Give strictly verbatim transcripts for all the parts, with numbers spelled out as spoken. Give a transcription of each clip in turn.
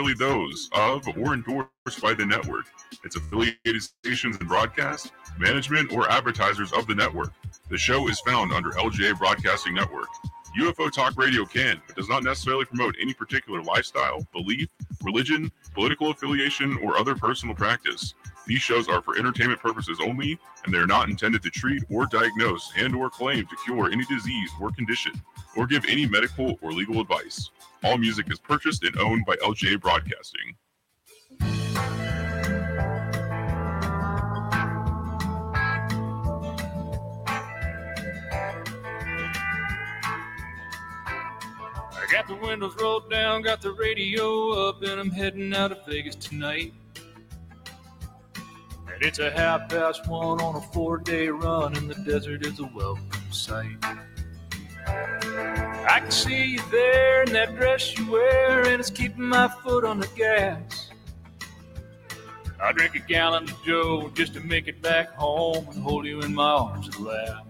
necessarily those of or endorsed by the network, its affiliated stations and broadcast, management, or advertisers of the network. The show is found under L G A Broadcasting Network. U F O Talk Radio can, but does not necessarily promote any particular lifestyle, belief, religion, political affiliation, or other personal practice. These shows are for entertainment purposes only, and they are not intended to treat or diagnose and or claim to cure any disease or condition, or give any medical or legal advice. All music is purchased and owned by L G A Broadcasting. I got the windows rolled down, got the radio up, and I'm heading out of Vegas tonight. And it's a half past one on a four-day run, and the desert is a welcome sight. I can see you there in that dress you wear, and it's keeping my foot on the gas. I drink a gallon of Joe just to make it back home and hold you in my arms at last.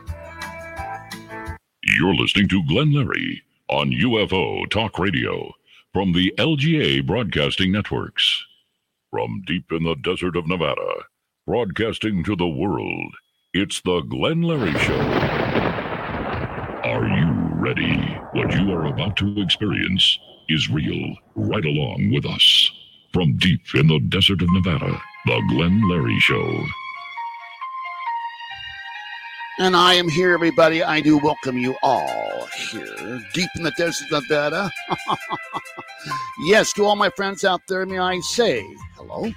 You're listening to Glenn Larry on U F O Talk Radio from the L G A Broadcasting Networks. From deep in the desert of Nevada, broadcasting to the world, it's the Glenn Larry Show. Are you ready? What you are about to experience is real. Right along with us. From deep in the desert of Nevada, the Glenn Larry Show. And I am here, everybody. I do welcome you all here, deep in the desert of Nevada. Yes, to all my friends out there, may I say hello.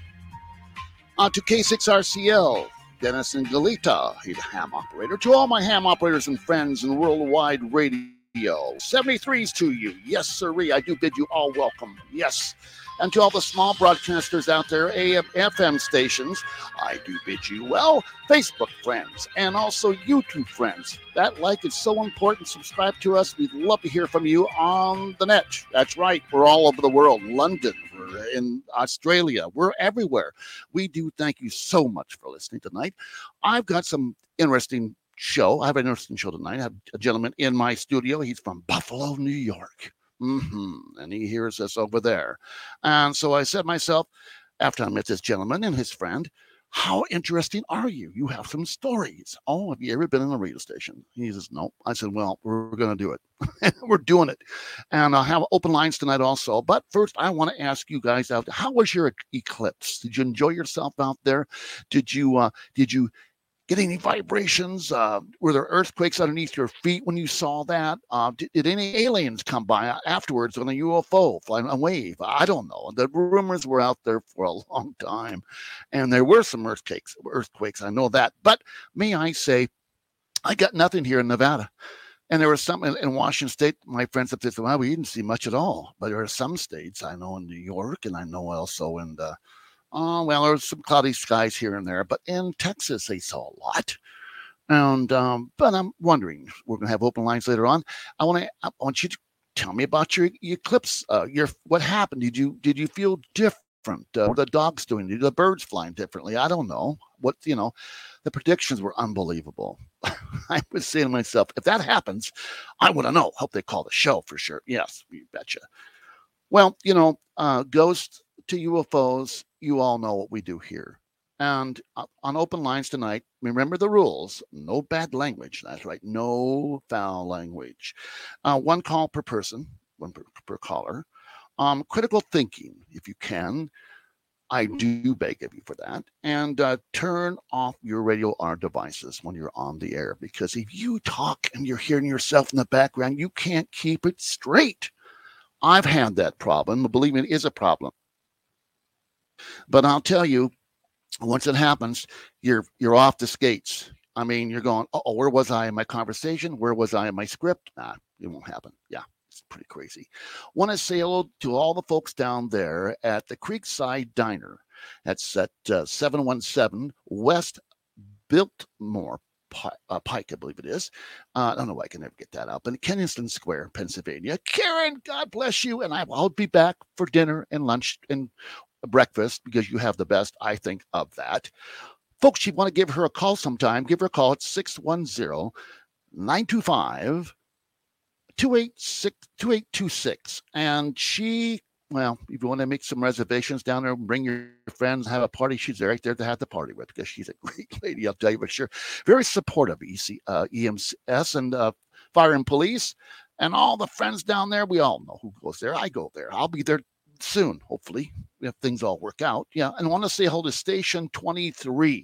Uh, to K six R C L, Dennis and Galita, he's a ham operator. To all my ham operators and friends in worldwide radio, seventy-threes to you. Yes, sirree, I do bid you all welcome. Yes. And to all the small broadcasters out there, A M, F M stations, I do bid you well. Facebook friends and also YouTube friends. That like is so important. Subscribe to us. We'd love to hear from you on the net. That's right. We're all over the world. London, we're in Australia. We're everywhere. We do thank you so much for listening tonight. I've got some interesting show. I have an interesting show tonight. I have a gentleman in my studio. He's from Buffalo, New York. Mm-hmm. And he hears us over there. And so I said to myself, after I met this gentleman and his friend, how interesting are you? You have some stories. Oh, have you ever been in a radio station? He says, no. I said, well, we're going to do it. We're doing it. And I'll have open lines tonight also. But first, I want to ask you guys out there, how was your eclipse? Did you enjoy yourself out there? Did you, uh, did you, get any vibrations? Uh, were there earthquakes underneath your feet when you saw that? Uh, did, did any aliens come by afterwards on a U F O, flying a wave? I don't know. The rumors were out there for a long time, and there were some earthquakes. Earthquakes, I know that. But may I say, I got nothing here in Nevada. And there was some in, in Washington State. My friends up there said, well, we didn't see much at all. But there are some states, I know in New York, and I know also in the Oh, well, there's some cloudy skies here and there, but in Texas, they saw a lot. And, um, but I'm wondering, we're going to have open lines later on. I want to, I want you to tell me about your, your eclipse. Uh, your, what happened? Did you, did you feel different? Uh, what are the dogs doing? Did the birds flying differently? I don't know. What, you know, the predictions were unbelievable. I was saying to myself, if that happens, I want to know. Hope they call the show for sure. Yes, you betcha. Well, you know, uh, ghosts to U F Os, you all know what we do here. And uh, on open lines tonight, remember the rules. No bad language. That's right. No foul language. Uh, one call per person, one per, per caller. Um, critical thinking, if you can. I do beg of you for that. And uh, turn off your radio R devices when you're on the air. Because if you talk and you're hearing yourself in the background, you can't keep it straight. I've had that problem. Believe me, it is a problem. But I'll tell you, once it happens, you're you're off the skates. I mean, you're going, oh, where was I in my conversation? Where was I in my script? Nah, it won't happen. Yeah, it's pretty crazy. Want to say hello to all the folks down there at the Creekside Diner. That's at uh, seven one seven West Biltmore Pike, uh, Pike, I believe it is. Uh, I don't know why I can never get that out. But in Kensington Square, Pennsylvania. Karen, God bless you. And I'll be back for dinner and lunch and breakfast because you have the best, I think, of that. Folks, you want to give her a call sometime, give her a call at six one zero, nine two five, two eight two six. And she well, if you want to make some reservations down there, bring your friends, have a party. She's right there to have the party with because she's a great lady. I'll tell you for sure. Very supportive, E C, uh, E M S and uh, fire and police, and all the friends down there. We all know who goes there. I go there. I'll be there soon, hopefully, if things all work out. Yeah, and I want to say hello to Station twenty-three,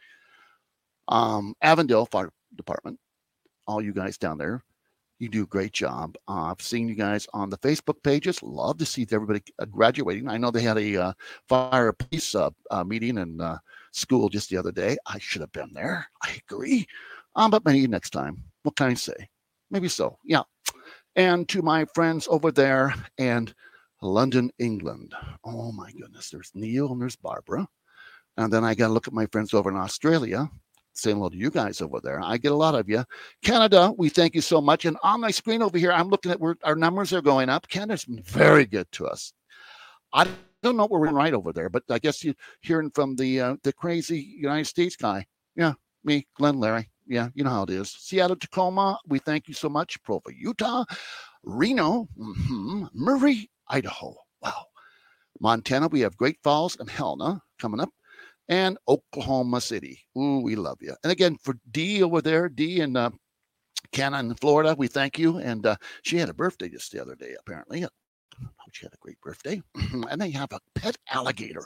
um, Avondale Fire Department. All you guys down there. You do a great job. Uh, I've seen you guys on the Facebook pages. Love to see everybody uh, graduating. I know they had a uh, fire police uh, uh, meeting in uh, school just the other day. I should have been there. I agree. Um, but maybe next time. What can I say? Maybe so. Yeah. And to my friends over there in London, England. Oh, my goodness. There's Neil and there's Barbara. And then I got to look at my friends over in Australia. Saying hello to you guys over there. I get a lot of you. Canada, we thank you so much. And on my screen over here, I'm looking at where our numbers are going up. Canada's been very good to us. I don't know where we're right over there, but I guess you're hearing from the uh, the crazy United States guy. Yeah, me, Glenn Larry. Yeah, you know how it is. Seattle, Tacoma, we thank you so much. Provo, Utah, Reno, mm-hmm. Murray, Idaho. Wow. Montana, we have Great Falls and Helena coming up. And Oklahoma City. Ooh, we love you. And again, for Dee over there, Dee in uh, Cannon, Florida, we thank you. And uh, she had a birthday just the other day, apparently. She had a great birthday. And they have a pet alligator.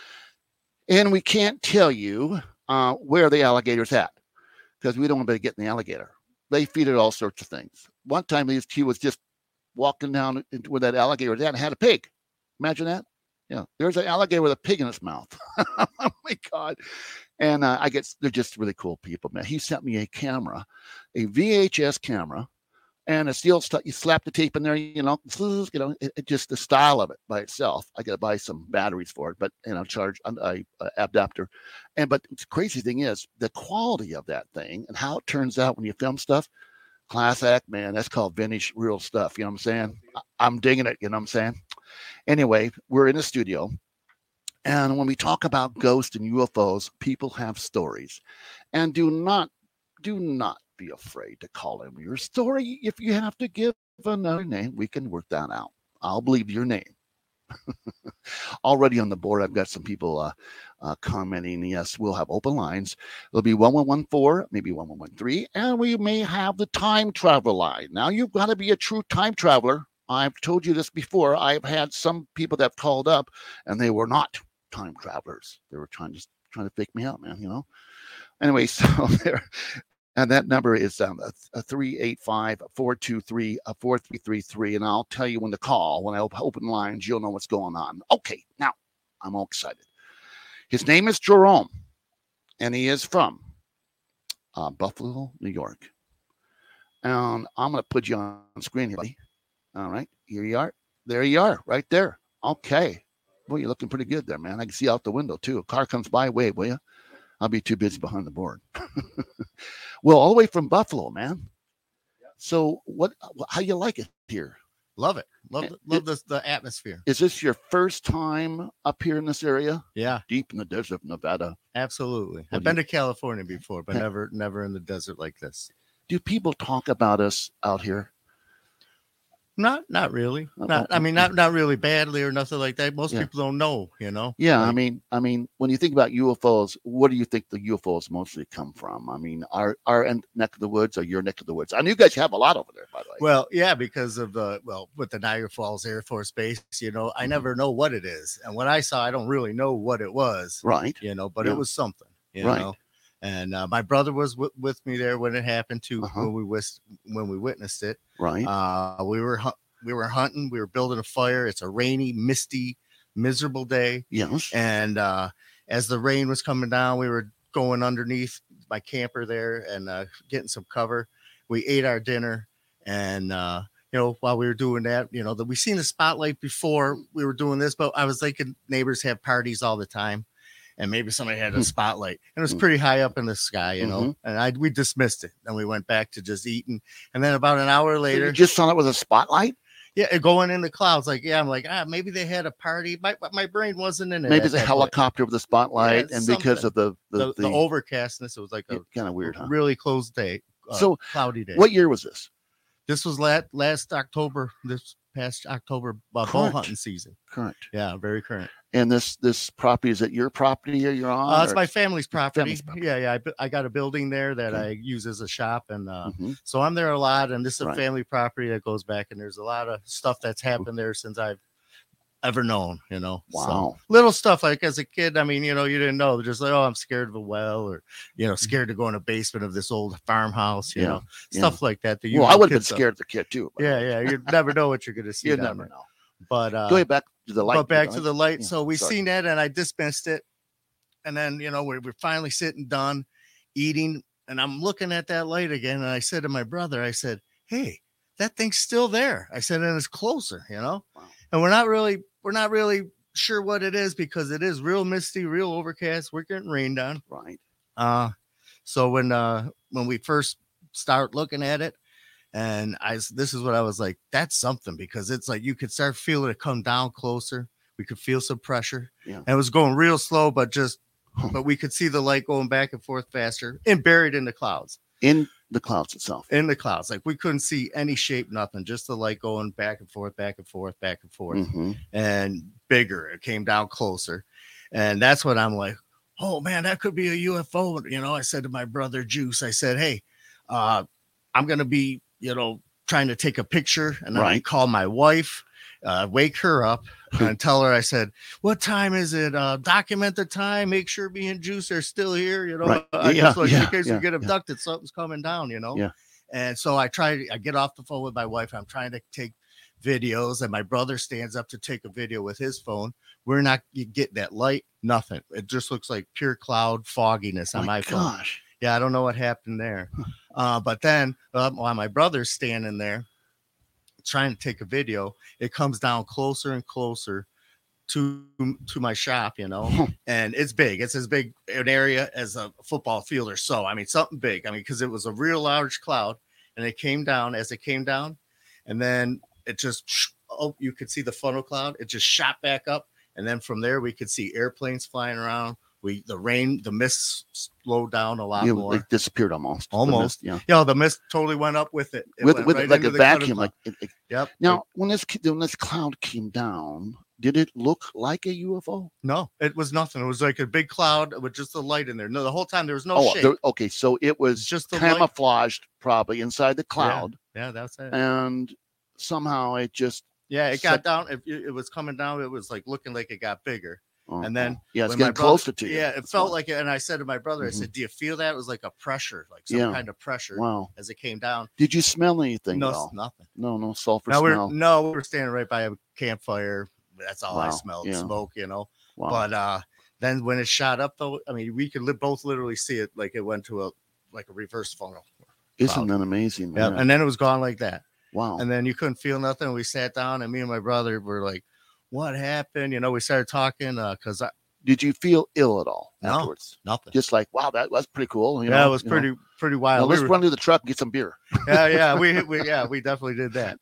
And we can't tell you uh, where the alligator's at because we don't want to get in the alligator. They feed it all sorts of things. One time he was, he was just walking down into where that alligator was at and had a pig. Imagine that. Yeah, there's an alligator with a pig in its mouth. Oh my God. And uh, I guess they're just really cool people, man. He sent me a camera, a V H S camera, and a steel stuff. You slap the tape in there, you know, you know, it, it just the style of it by itself. I got to buy some batteries for it, but you know, charge a, a, a adapter. And but the crazy thing is the quality of that thing and how it turns out when you film stuff. Class act, man. That's called vintage real stuff. You know what I'm saying? I, I'm digging it. You know what I'm saying? Anyway, we're in the studio. And when we talk about ghosts and U F Os, people have stories. And do not, do not be afraid to call in your story. If you have to give another name, we can work that out. I'll believe your name. Already on the board, I've got some people uh, uh, commenting. Yes, we'll have open lines. It'll be one one one four, maybe one one one three, and we may have the time travel line. Now, you've got to be a true time traveler. I've told you this before. I've had some people that have called up, and they were not time travelers. They were trying to trying to fake me out, man. You know. Anyway, so there. And that number is um, a three eight five, four two three, four three three three. And I'll tell you when to call. When I open lines, you'll know what's going on. Okay, now I'm all excited. His name is Jerome, and he is from uh, Buffalo, New York. And I'm going to put you on screen here, buddy. All right, here you are. There you are, right there. Okay. Boy, you're looking pretty good there, man. I can see out the window, too. A car comes by. Wave, will you? I'll be too busy behind the board. Well, all the way from Buffalo, man. So what, how you like it here? Love it. Love, it, love the, the atmosphere. Is this your first time up here in this area? Yeah. Deep in the desert of Nevada. Absolutely. What I've been you, to California before, but never, never in the desert like this. Do people talk about us out here? Not, not really. Not, I mean, not, not really badly or nothing like that. Most yeah. people don't know, you know. Yeah, like, I mean, I mean, when you think about U F Os, what do you think the U F Os mostly come from? I mean, our our end, neck of the woods or your neck of the woods? I know you guys have a lot over there, by the way. Well, yeah, because of the well, with the Niagara Falls Air Force Base, you know, I mm-hmm. never know what it is, and when I saw, I don't really know what it was, right? You know, but yeah. it was something, you right. know. And uh, my brother was w- with me there when it happened too, uh-huh. when we wis- when we witnessed it. Right. Uh, we were. Hu- We were hunting. We were building a fire. It's a rainy, misty, miserable day. Yes. And uh, as the rain was coming down, we were going underneath my camper there and uh, getting some cover. We ate our dinner. And, uh, you know, while we were doing that, you know, that we seen the spotlight before we were doing this, but I was thinking neighbors have parties all the time. And maybe somebody had a spotlight. And it was pretty high up in the sky, you know. Mm-hmm. And I we dismissed it. And we went back to just eating. And then about an hour later. So you just saw it with a spotlight? Yeah, going in the clouds, like yeah, I'm like ah, maybe they had a party. My my brain wasn't in it. Maybe it's a helicopter point. With a spotlight, yeah, and something. Because of the the, the, the, the overcastness, it was like a kind of weird, huh? Really closed day, uh, so cloudy day. What year was this? This was last last October. This past October uh, bow Current. hunting season. Current. Yeah, very current. And this this property, is it your property or you're on? Uh, it's or- my family's property. Family's property. Yeah, yeah. I, bu- I got a building there that Okay. I use as a shop, and uh, Mhm. so I'm there a lot. And this is a Right. family property that goes back, and there's a lot of stuff that's happened there since I've ever known. You know, So, Wow. little stuff like as a kid. I mean, you know, you didn't know. Just like, oh, I'm scared of a well, or you know, scared to go in the basement of this old farmhouse. You Yeah, know, yeah. stuff like that. that Well, I young would have been kids stuff. scared of the kid too. but- Yeah, yeah. You never know what you're gonna see. You down never there. know. But uh, Go ahead back to the light. but back to the light. Yeah, So we sorry. seen that, and I dismissed it. And then you know we're we're finally sitting done eating, and I'm looking at that light again, and I said to my brother, I said, "Hey, that thing's still there." I said, and it's closer, you know. Wow. And we're not really we're not really sure what it is because it is real misty, real overcast. We're getting rained on. Right. Uh, so when uh when we first start looking at it, and I s- this is what I was like, that's something because it's like you could start feeling it come down closer. We could feel some pressure. Yeah. And it was going real slow, but just Huh. but we could see the light going back and forth faster and buried in the clouds. In the clouds itself. In the clouds. Like we couldn't see any shape, nothing, just the light going back and forth, back and forth, back and forth. Mhm. And bigger. It came down closer. And that's when I'm like, oh man, that could be a U F O. You know, I said to my brother Juice, I said, hey, uh, I'm gonna be, you know, trying to take a picture, and then I Right. call my wife, uh, wake her up, and tell her, I said, what time is it? Uh, document the time, make sure me and Juice are still here, you know. Right. I Yeah, just like yeah, in case yeah, we get yeah. abducted, something's coming down, you know. Yeah. And so I try I get off the phone with my wife. I'm trying to take videos, and my brother stands up to take a video with his phone. We're not getting that light, nothing. It just looks like pure cloud fogginess on my, My phone. gosh. Yeah, I don't know what happened there. Uh, but then uh, while my brother's standing there trying to take a video, it comes down closer and closer to to my shop, you know, and it's big. It's as big an area as a football field or so. I mean, something big. I mean, because it was a real large cloud, and it came down as it came down, and then it just oh, you could see the funnel cloud. It just shot back up, and then from there we could see airplanes flying around. We the rain, the mist slowed down a lot You, more. it disappeared almost. The Almost. mist, yeah. Yeah, the mist totally went up with it. It With, went with right like into a the cutter vacuum. cloud. Like it, it- Yep. now, when this when this cloud came down, did it look like a U F O? No, it was nothing. It was like a big cloud with just the light in there. No, the whole time there was no oh, shape. there- okay. So it was It's just the light. camouflaged, probably inside the cloud, Yeah, that's it. and somehow it just. Yeah, it Sep- got down. It, it was coming down. It was like looking like it got bigger. oh, And then oh. yeah, it's when my getting brother- closer to you. Yeah, it That's felt why. like it. And I said to my brother, I Mhm. said, "Do you feel that?" It was like a pressure, like some Yeah. kind of pressure Wow. as it came down. Did you smell anything No, at all? nothing. No, no sulfur No, we're smell. no, we were standing right by a campfire. That's all I Wow, smelled, yeah. smoke, you know. Wow. But uh, then when it shot up, though, I mean, we could li- both literally see it like it went to a like a reverse funnel. Isn't cloud. that amazing? Yeah, man? and then it was gone like that. wow. And then you couldn't feel nothing. We sat down, and me and my brother were like, "What happened?" You know, we started talking uh, because I Did you feel ill at all No. afterwards? nothing. Just like, wow, that was pretty cool. You yeah, know, it was you know. pretty pretty Now, wild. We let's were- run to the truck and get some beer. yeah, yeah, we, we yeah we definitely did that.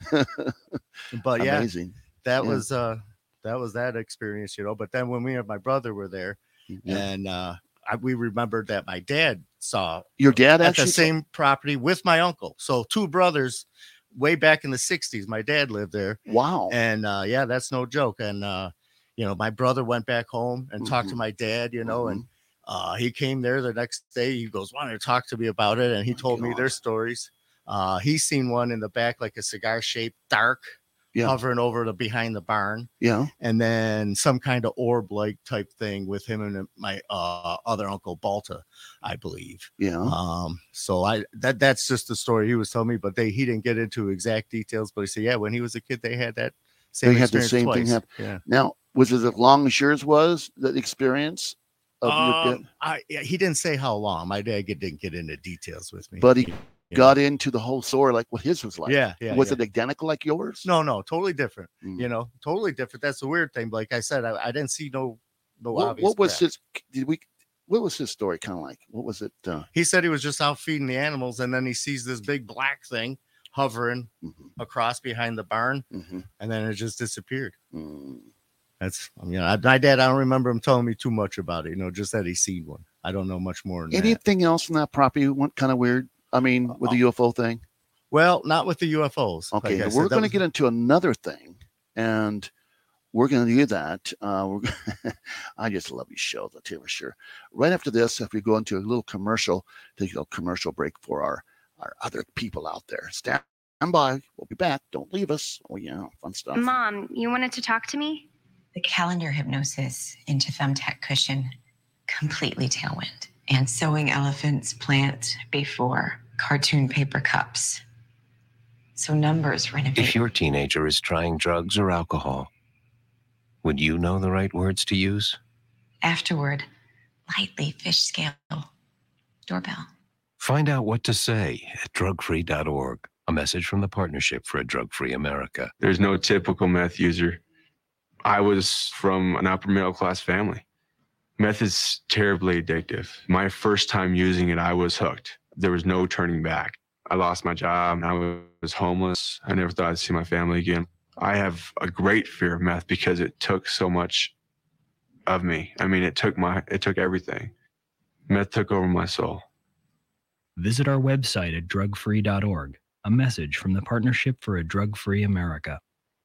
But yeah, Amazing. that yeah. was uh that was that experience, you know. But then when me and my brother were there, Yeah. and uh, I, we remembered that my dad saw Your dad at actually the same property with my uncle. So two brothers, way back in the sixties. My dad lived there, Wow. and uh, yeah, that's no joke. And uh, you know, my brother went back home and talked to Mhm. my dad, you know, and Mm-hmm. uh, he came there the next day. He goes, "Why don't you talk to me about it?" And he My told me their God. stories. Uh, he's seen one in the back, like a cigar shaped dark, Yeah. hovering over the behind the barn, Yeah. and then some kind of orb like type thing with him and my uh, other uncle Balta, I believe. Yeah. Um, so I that that's just the story he was telling me, but they he didn't get into exact details, but he said, yeah, when he was a kid, they had that same They had the experience same thing twice. happen. Yeah. Now, was it as long as yours was, the experience of your Um, dad? I yeah, he didn't say how long. My dad get- didn't get into details with me. But he Yeah. got into the whole story like what his was like. yeah, yeah. was yeah. it identical like yours? No, no, totally different. Mm. You know, totally different. That's the weird thing. Like I said, I, I didn't see no no What, obvious. what was crap. his? Did we? What was his story kind of like? What was it? Uh, He said he was just out feeding the animals, and then he sees this big black thing hovering mhm, across behind the barn, mhm, and then it just disappeared. mm. That's, I mean, I, my dad, I don't remember him telling me too much about it, you know, just that he seen one. I don't know much more than that. Anything else in that property went kind of weird? I mean, with the Uh, U F O thing? Well, not with the U F Os. Okay, Like I we're said, that going to was- get into another thing, and we're going to do that. Uh, we're gonna I just love these shows, I tell you for sure. Right after this, if we go into a little commercial, take a commercial break for our, our other people out there. Stand by. We'll be back. Don't leave us. Oh, yeah, fun stuff. Mom, you wanted to talk to me? The calendar hypnosis into thumbtack cushion, completely tailwind. And sewing elephants plant before cartoon paper cups. So numbers renovate. If your teenager is trying drugs or alcohol, would you know the right words to use? Afterward, lightly fish scale. Doorbell. Find out what to say at drug free dot org. A message from the Partnership for a Drug-Free America. There's no typical meth user. I was from an upper middle class family. Meth is terribly addictive. My first time using it, I was hooked. There was no turning back. I lost my job. I was homeless. I never thought I'd see my family again. I have a great fear of meth because it took so much of me. I mean, it took my, it took everything. Meth took over my soul. Visit our website at drug free dot org. A message from the Partnership for a Drug-Free America.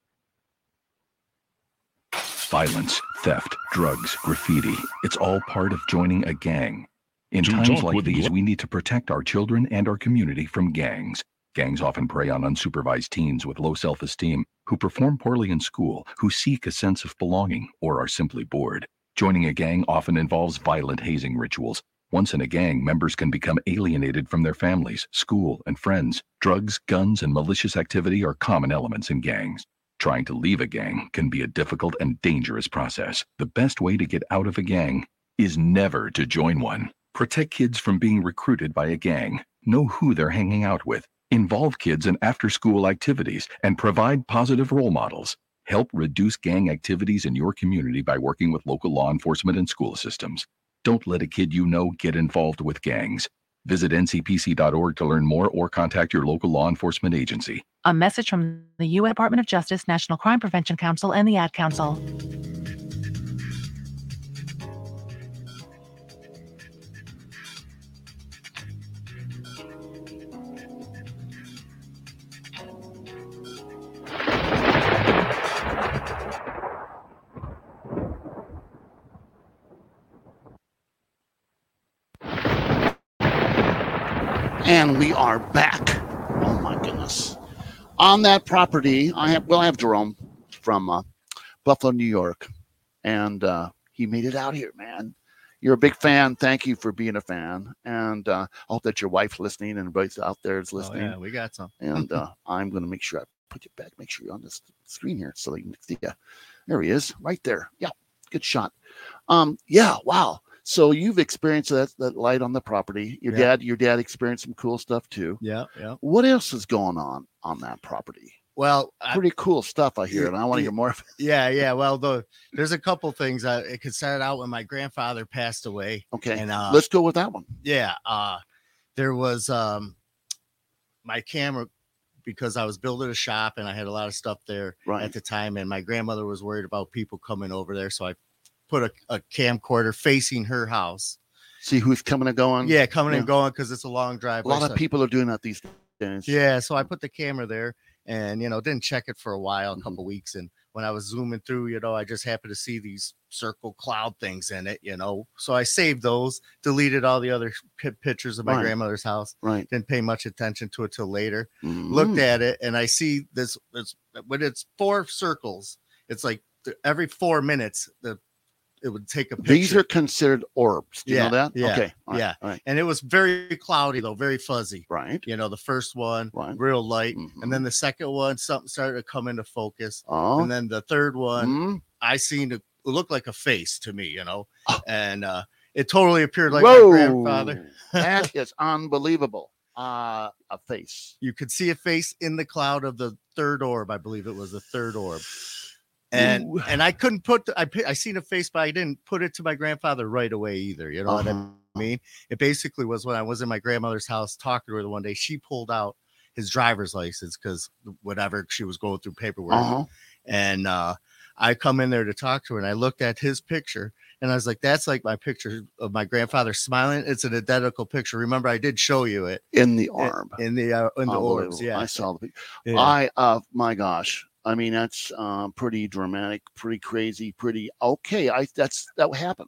Violence, theft, drugs, graffiti. It's all part of joining a gang. In To times talk like with these, Glenn- we need to protect our children and our community from gangs. Gangs often prey on unsupervised teens with low self-esteem, who perform poorly in school, who seek a sense of belonging, or are simply bored. Joining a gang often involves violent hazing rituals. Once in a gang, members can become alienated from their families, school, and friends. Drugs, guns, and malicious activity are common elements in gangs. Trying to leave a gang can be a difficult and dangerous process. The best way to get out of a gang is never to join one. Protect kids from being recruited by a gang. Know who they're hanging out with. Involve kids in after-school activities and provide positive role models. Help reduce gang activities in your community by working with local law enforcement and school systems. Don't let a kid you know get involved with gangs. Visit N C P C dot org to learn more or contact your local law enforcement agency. A message from the U S Department of Justice, National Crime Prevention Council, and the Ad Council. And we are back. Oh my goodness. On that property, I have, well, I have Jerome from uh, Buffalo, New York. And uh, he made it out here, man. You're a big fan. Thank you for being a fan. And uh, I hope that your wife's listening and everybody's out there is listening. Oh, yeah, we got some. And uh, I'm going to make sure I put you back. Make sure you're on this screen here so you can see. Yeah, there he is, right there. Yeah, good shot. Um, yeah, wow. So you've experienced that, that light on the property. Your Yeah. dad, your dad experienced some cool stuff too. Yeah, yeah. What else is going on on that property? Well, I, Pretty cool stuff I hear, and I want to Yeah. hear more of it. yeah, yeah. Well, the there's a couple things. I it could start out when my grandfather passed away. Okay, And uh, let's go with that one. yeah, uh, there was um, my camera because I was building a shop and I had a lot of stuff there Right. at the time, and my grandmother was worried about people coming over there, so I put a, a camcorder facing her house. See who's coming and going. Yeah, coming Yeah. and going because it's a long a driveway. lot of so- people are doing that these days. Yeah, so I put the camera there and, you know, didn't check it for a while, a Mhm. couple weeks. And when I was zooming through, you know, I just happened to see these circle cloud things in it, you know. So I saved those, deleted all the other pi pictures of my Right. grandmother's house. Right. Didn't pay much attention to it till later. Mhm. Looked at it and I see this, this when it's four circles, it's like th- every four minutes, the it would take a picture. These are considered orbs. Do you Yeah, know that? yeah, Okay. All right, yeah. All right. And it was very cloudy though, very fuzzy. Right. You know, the first one, Right. real light. Mhm. And then the second one, something started to come into focus. Oh. And then the third one, Mhm. I seen it looked like a face to me, you know, Oh. and uh, it totally appeared like Whoa. my grandfather. That is unbelievable. Uh, a face. You could see a face in the cloud of the third orb. I believe it was the third orb. And Ooh. and I couldn't put the, I pi- I seen a face, but I didn't put it to my grandfather right away either. You know what I Uh-huh. mean? It basically was when I was in my grandmother's house talking to her the one day. She pulled out his driver's license because whatever she was going through paperwork. Uh-huh. And uh, I come in there to talk to her, and I looked at his picture, and I was like, that's like my picture of my grandfather smiling. It's an identical picture. Remember, I did show you it in the orb, in, in the uh, in the orbs. Yeah, I saw the picture. Yeah. I, uh, my gosh. I mean, that's uh, pretty dramatic, pretty crazy, pretty okay. I that's that would happen.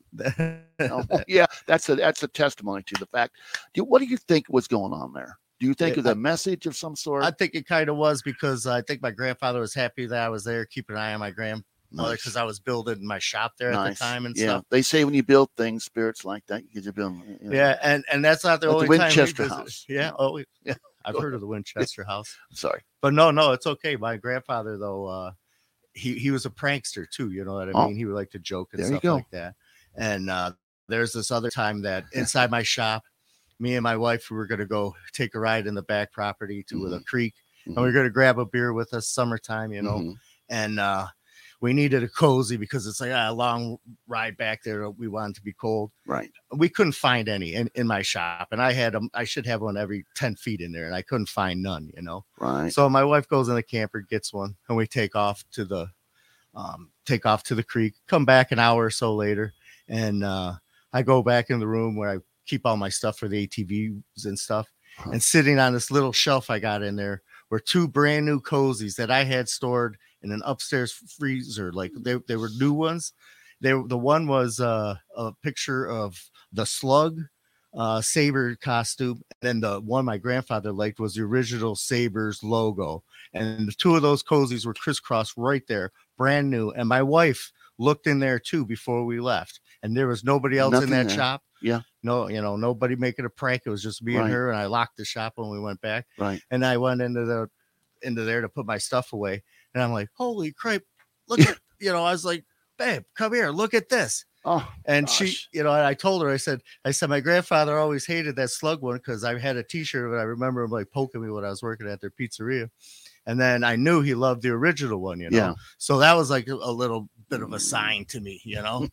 Oh, yeah, that's a that's a testimony to the fact. Do, what do you think was going on there? Do you think Yeah, it was a I- message of some sort? I think it kind of was because I think my grandfather was happy that I was there, keeping an eye on my grandmother Nice. because I was building my shop there at Nice. the time and yeah, stuff. they say when you build things, spirits like that, you get build. You know. Yeah, and and that's not the At the only time we Winchester visited. House. Yeah, oh we- Yeah. I've heard of the Winchester House. Sorry, but no, no, it's okay. My grandfather though, uh, he he was a prankster too. You know what I Oh. mean? He would like to joke and There you stuff go. like that. And uh, there's this other time that inside my shop, me and my wife we were going to go take a ride in the back property to Mm-hmm. the creek, and we are going to grab a beer with us, summertime, you know, Mhm. and uh, we needed a cozy because it's like a long ride back there. We wanted to be cold. Right. We couldn't find any in, in my shop, and I had them. I should have one every ten feet in there, and I couldn't find none. You know. Right. So my wife goes in the camper, gets one, and we take off to the um, take off to the creek. Come back an hour or so later, and uh, I go back in the room where I keep all my stuff for the A T Vs and stuff. Huh. And sitting on this little shelf I got in there were two brand new cozies that I had stored in an upstairs freezer. Like they, they were new ones. They were, the one was uh, a picture of the Slug uh, Saber costume. And then the one my grandfather liked was the original Sabres logo. And the two of those cozies were crisscrossed right there, brand new. And my wife looked in there too before we left. And there was nobody else Nothing in that there. shop. Yeah. No, you know, nobody making a prank. It was just me Right. and her. And I locked the shop when we went back. Right. And I went into the into there to put my stuff away. And I'm like, holy crap, look at, you know, I was like, babe, come here, look at this. Oh, And she, gosh. you know, and I told her, I said, I said, my grandfather always hated that Slug one because I had a t-shirt of it. I remember him like poking me when I was working at their pizzeria. And then I knew he loved the original one, you know. Yeah. So that was like a, a little bit of a sign to me, you know.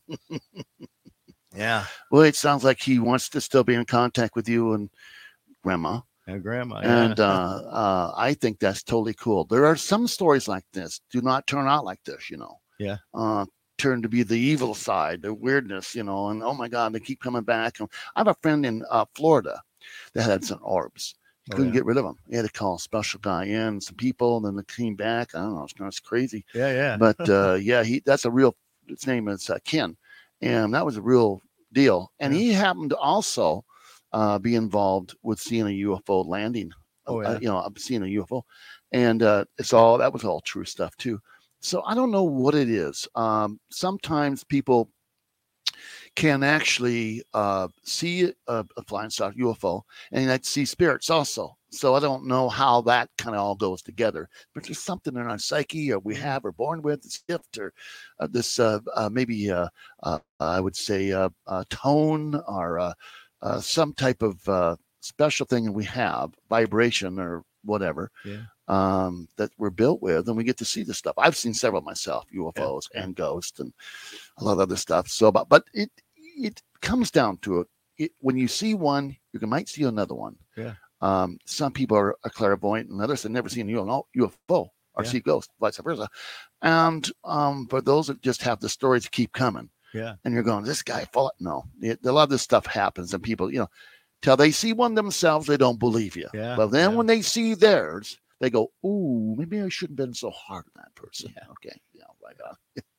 Yeah. Well, it sounds like he wants to still be in contact with you and grandma. And grandma. Yeah. And uh, uh, I think that's totally cool. There are some stories like this do not turn out like this, you know. Yeah. Uh, turn to be the evil side, the weirdness, you know. And oh my God, they keep coming back. And I have a friend in uh, Florida that had some orbs. He Oh, couldn't yeah. get rid of them. He had to call a special guy in, some people, and then they came back. I don't know. It's, it's crazy. Yeah, yeah. But uh, yeah, he that's a real. His name is uh, Ken, and that was a real deal. And he happened to also uh, be involved with seeing a U F O landing. Oh, uh, yeah. you know, seeing a U F O, and uh, it's all that was all true stuff too. So I don't know what it is. Um, sometimes people can actually uh, see a, a flying saucer U F O and like see spirits also. So I don't know how that kind of all goes together, but there's something in our psyche, or we have, or born with this gift, or uh, this uh, uh, maybe uh, uh, I would say uh, uh, tone, or uh, uh, some type of uh, special thing that we have, vibration or whatever, Yeah. um, that we're built with, and we get to see this stuff. I've seen several myself, U F Os Yeah, yeah. and ghosts and a lot of other stuff. So, but but it it comes down to it. it when you see one, you can, might see another one. Yeah. Um, some people are, are clairvoyant, and others have never seen a U F O or Yeah. see ghosts, vice versa. And um, for those that just have the stories keep coming, Yeah. and you're going, this guy fought. No, it, a lot of this stuff happens, and people, you know, till they see one themselves, they don't believe you. Yeah, But then yeah. when they see theirs, they go, ooh, maybe I shouldn't have been so hard on that person. Yeah. Okay. Yeah. Right on.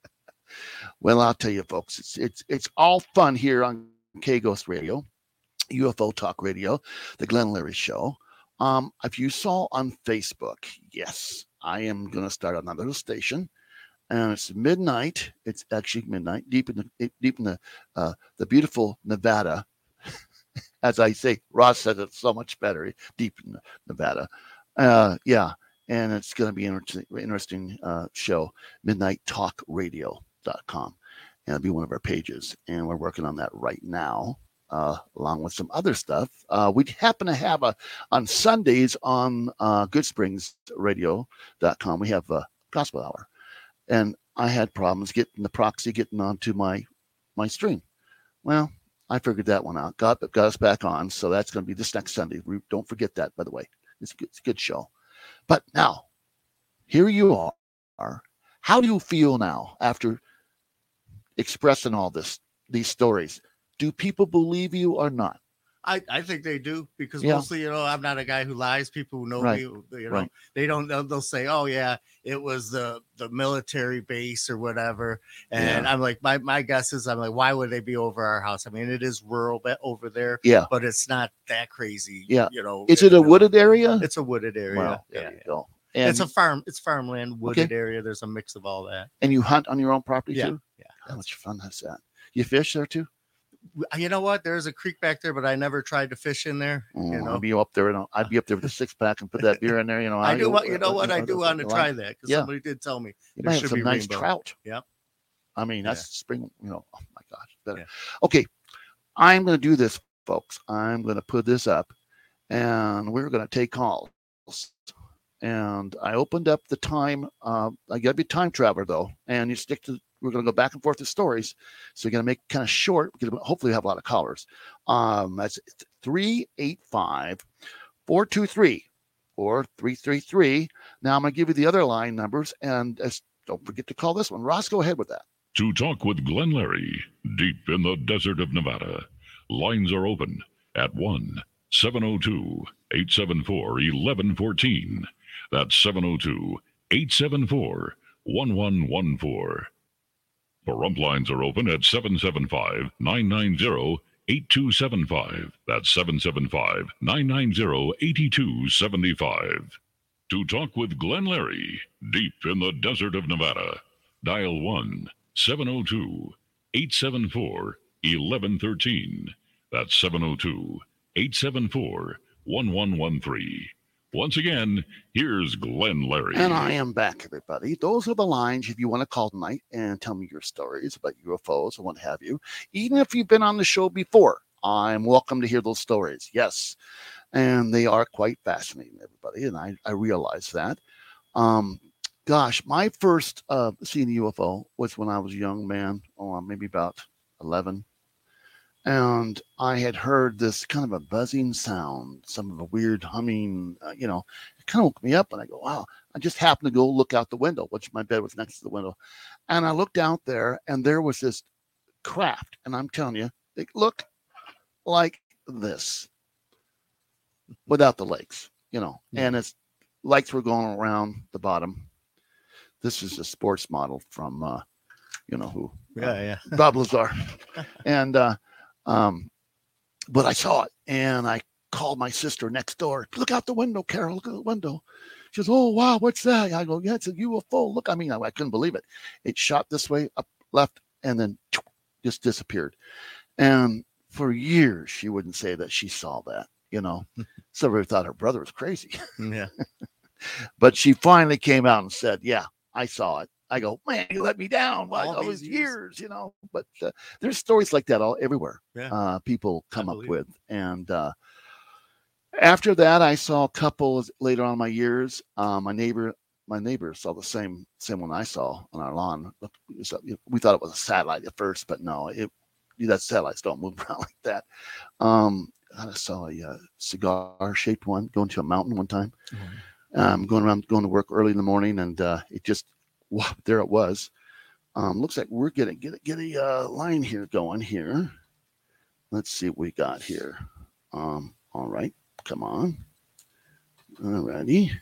Well, I'll tell you, folks, it's it's it's all fun here on K Ghost Radio, U F O Talk Radio, the Glenn Leary Show. Um, if you saw on Facebook, yes, I am going to start another station, and it's midnight. It's actually midnight, deep in the deep in the uh, the beautiful Nevada. As I say, Ross said it so much better, deep in Nevada. Uh, yeah, and it's going to be an interesting, interesting uh, show, midnight talk radio dot com. And it'll be one of our pages, and we're working on that right now, uh, along with some other stuff. Uh, we happen to have a on Sundays on uh, good springs radio dot com. We have a gospel hour, and I had problems getting the proxy getting onto my my stream. Well, I figured that one out. Got got us back on, so that's going to be this next Sunday. We, don't forget that, by the way. It's a good, it's a good show. But now, here you are, How do you feel now after expressing all this, these stories? Do people believe you or not? I, I think they do because Yeah. mostly, you know, I'm not a guy who lies. People who know Right. me, you know, Right. they don't, they'll, they'll say, oh yeah, it was the, the military base or whatever. And Yeah. I'm like, my, my guess is I'm like, why would they be over our house? I mean, it is rural but over there, Yeah. but it's not that crazy. Yeah. You know, Is it a wooded area? It's a wooded area. Well, there yeah. you go. It's And- a farm. It's farmland, wooded Okay. area. There's a mix of all that. And you hunt on your own property Yeah. too? Yeah. How much fun is that? You fish there too? You know what? There's a creek back there, but I never tried to fish in there. Oh, You know, I'd be up there, and I'd be up there with a six pack and put that beer in there. You know, I do want. You know what? I do want to try that because Yeah. somebody did tell me You there might have should some be nice rainbow. trout. Yep. I mean, that's Yeah. spring. You know, oh my gosh, better. Yeah. Okay, I'm going to do this, folks. I'm going to put this up, and we're going to take calls. And I opened up the time. Uh, I got to be a time traveler though, and you stick to. We're going to go back and forth with stories, so you're going to make it kind of short. Because hopefully, we have a lot of callers. Um, that's three eight five, four two three, or three three three. Now I'm going to give you the other line numbers, and uh, don't forget to call this one. Ross, go ahead with that. To talk with Glenn Larry, deep in the desert of Nevada, lines are open at one seven oh two, eight seven four, one one one four. That's seven oh two, eight seven four, one one one four. Pahrump lines are open at seven seven five, nine nine zero, eight two seven five. That's seven seven five, nine nine zero, eight two seven five. To talk with Glenn Larry, deep in the desert of Nevada, dial one seven oh two, eight seven four, one one one three. That's seven oh two, eight seven four, one one one three. Once again, here's Glenn Larry. And I am back, everybody. Those are the lines if you want to call tonight and tell me your stories about U F Os or what have you. Even if you've been on the show before, I'm welcome to hear those stories. Yes. And they are quite fascinating, everybody. And I, I realize that. Um, gosh, my first uh, seeing a U F O was when I was a young man, oh, maybe about eleven. And I had heard this kind of a buzzing sound, some of a weird humming, uh, you know, it kind of woke me up and I go, wow, I just happened to go look out the window, which my bed was next to the window. And I looked out there and there was this craft. And I'm telling you, it looked like this without the legs, you know, and its lights were going around the bottom. This is a sports model from, uh, you know, who? Yeah, uh, yeah. Bob Lazar. And, uh, Um, but I saw it and I called my sister next door. Look out the window, Carol. Look out the window. She goes, oh, wow, what's that? I go, yeah, it's a U F O. Look, I mean, I, I couldn't believe it. It shot this way, up, left, and then just disappeared. And for years, she wouldn't say that she saw that, you know. So everybody thought her brother was crazy. Yeah. But she finally came out and said, yeah, I saw it. I go, man, you let me down. Well, All all these these years. years, you know. But uh, there's stories like that all everywhere. Yeah. Uh, people come up believe with, and uh, after that, I saw a couple later on in my years. Uh, my neighbor, my neighbor saw the same same one I saw on our lawn. So, you know, we thought it was a satellite at first, but no, it that satellites don't move around like that. Um, I saw a uh, cigar shaped one going to a mountain one time. Mm-hmm. Um, going around, going to work early in the morning, and uh, it just. Wow, there it was. Um, looks like we're gonna get get a uh, line here going here. Let's see what we got here. Um, all right, come on. All righty.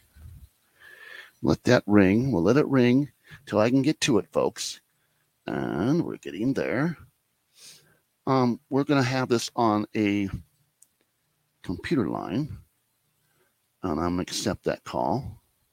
Let that ring. We'll let it ring till I can get to it, folks. And we're getting there. Um, we're gonna have this on a computer line, and I'm gonna accept that call.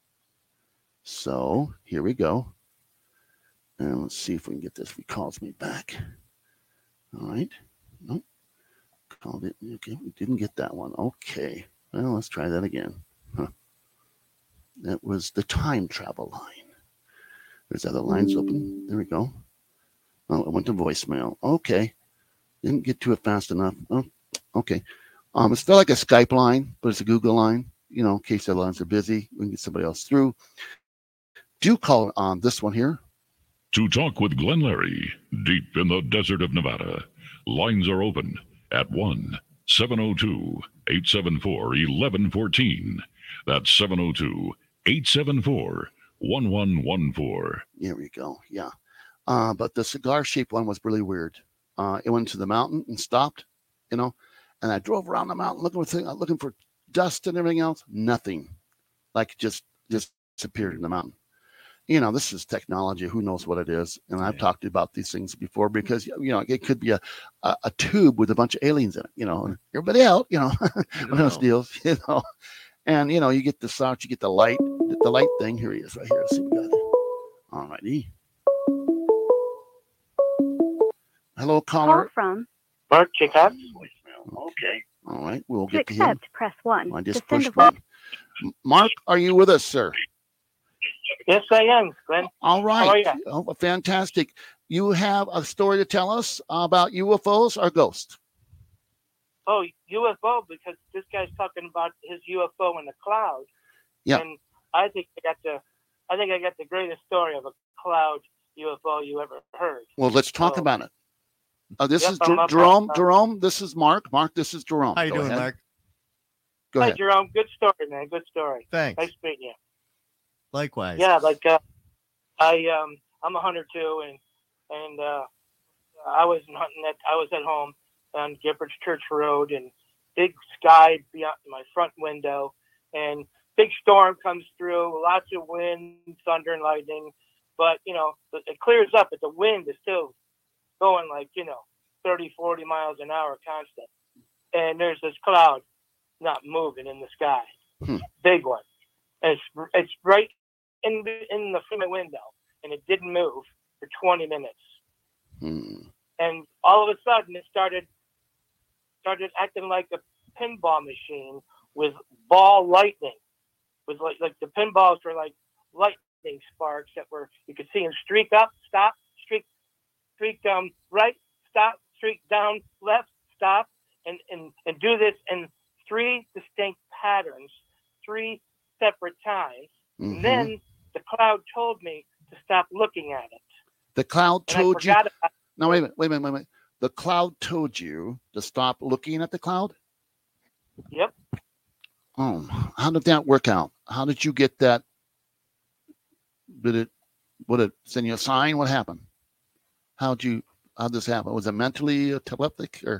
So here we go. And let's see if we can get this. If he calls me back. All right. Nope. Called it. Okay. We didn't get that one. Okay. Well, let's try that again. Huh. That was the time travel line. There's other lines open. There we go. Oh, it went to voicemail. Okay. Didn't get to it fast enough. Oh, okay. Um, it's still like a Skype line, but it's a Google line. You know, in case their lines are busy, we can get somebody else through. Do call on this one here. To talk with Glenn Larry, deep in the desert of Nevada, lines are open at one seven oh two, eight seven four, one one one four. That's seven oh two, eight seven four, one one one four. Here we go. Yeah. Uh, but the cigar-shaped one was really weird. Uh, it went to the mountain and stopped, you know, and I drove around the mountain looking for thing, looking for dust and everything else. Nothing. Like it just just disappeared in the mountain. You know, this is technology. Who knows what it is? And I've yeah. talked about these things before because, you know, it could be a, a, a tube with a bunch of aliens in it, you know, and everybody out, you know, one of those deals, you know. And, you know, you get the sound, you get the light, the light thing. Here he is right here. Let's see what we got. All righty. Hello, caller. Call from Mark Jacob. Okay. All right. We'll to get accept, to him. press one. I just to send pushed a one. Mark, are you with us, sir? Yes, I am, Glenn. All right. How are you? Oh, fantastic. You have a story to tell us about U F Os or ghosts? Oh, U F O, because this guy's talking about his U F O in the cloud. Yeah. And I think I got the, I think I got the greatest story of a cloud U F O you ever heard. Well, let's talk so, about it. Uh, this yep, is I'm Jer- up, Jerome. uh, Jerome, this is Mark. Mark, this is Jerome. How you Go doing, ahead. Mark? Go Hi, ahead. Jerome. Good story, man. Good story. Thanks. Nice meeting you. Likewise. Yeah, like uh, I um I'm a hunter too, and and uh, I was hunting at I was at home on Gibbert's Church Road, and big sky beyond my front window, and big storm comes through, lots of wind, thunder, and lightning. But you know, it clears up, but the wind is still going like you know thirty, forty miles an hour constant, and there's this cloud not moving in the sky, hmm. big one. And it's it's right in the, in the front of my window, and it didn't move for twenty minutes. Hmm. And all of a sudden, it started started acting like a pinball machine with ball lightning, with like like the pinballs were like lightning sparks that were you could see them streak up, stop, streak, streak um right, stop, streak down, left, stop, and and and do this in three distinct patterns, three separate times. Mm-hmm. And then the cloud told me to stop looking at it. The cloud And I told you. forgot about- No, wait a minute. Wait a minute. Wait a minute. The cloud told you to stop looking at the cloud? Yep. Oh, how did that work out? How did you get that? Did it, would it send you a sign? What happened? How'd you, how'd this happen? Was it mentally uh, telepathic or?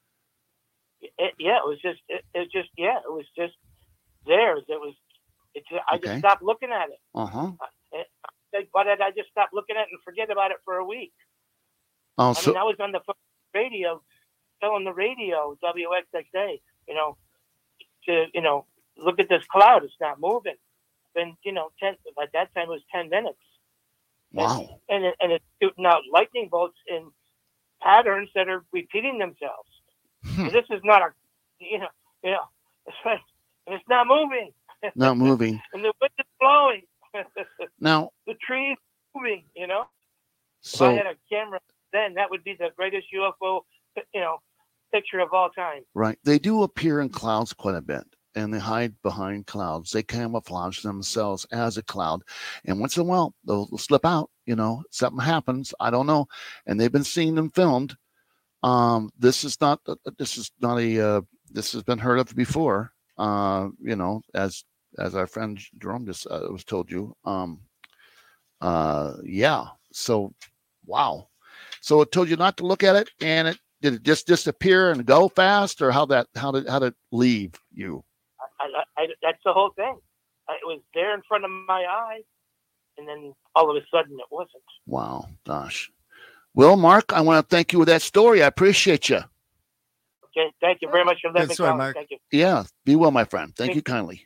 It, yeah, it was just, it, it just, yeah, it was just there. It was, it, I Okay. just stopped looking at it. Uh-huh. It, like, why did I just stop looking at it and forget about it for a week? Oh, I so, mean, I was on the radio, telling the radio, W X X A, you know, to, you know, look at this cloud. It's not moving. Then, you know, ten, at that time it was ten minutes. wow. And, it, and it's shooting out lightning bolts in patterns that are repeating themselves. Hmm. This is not a, you know, you know, it's, like, and it's not moving. Not moving. And the wind is blowing. Now, the trees moving, you know. so. If I had a camera then, that would be the greatest U F O, you know, picture of all time. Right. They do appear in clouds quite a bit, and they hide behind clouds. They camouflage themselves as a cloud. And once in a while, they'll, they'll slip out, you know, something happens. I don't know. And they've been seeing them filmed. Um, this is not, this is not a, uh, this has been heard of before, uh, you know, as, as our friend Jerome just uh, was told you. Um, uh, yeah. So, wow. So it told you not to look at it, and it did it just disappear and go fast, or how that how did how did it leave you? I, I, I, that's the whole thing. It was there in front of my eyes, and then all of a sudden it wasn't. Wow, gosh. Well, Mark, I want to thank you with that story. I appreciate you. Okay, thank you very much for letting me story, call. Mark. Thank you. Yeah, be well, my friend. Thank Thank you kindly.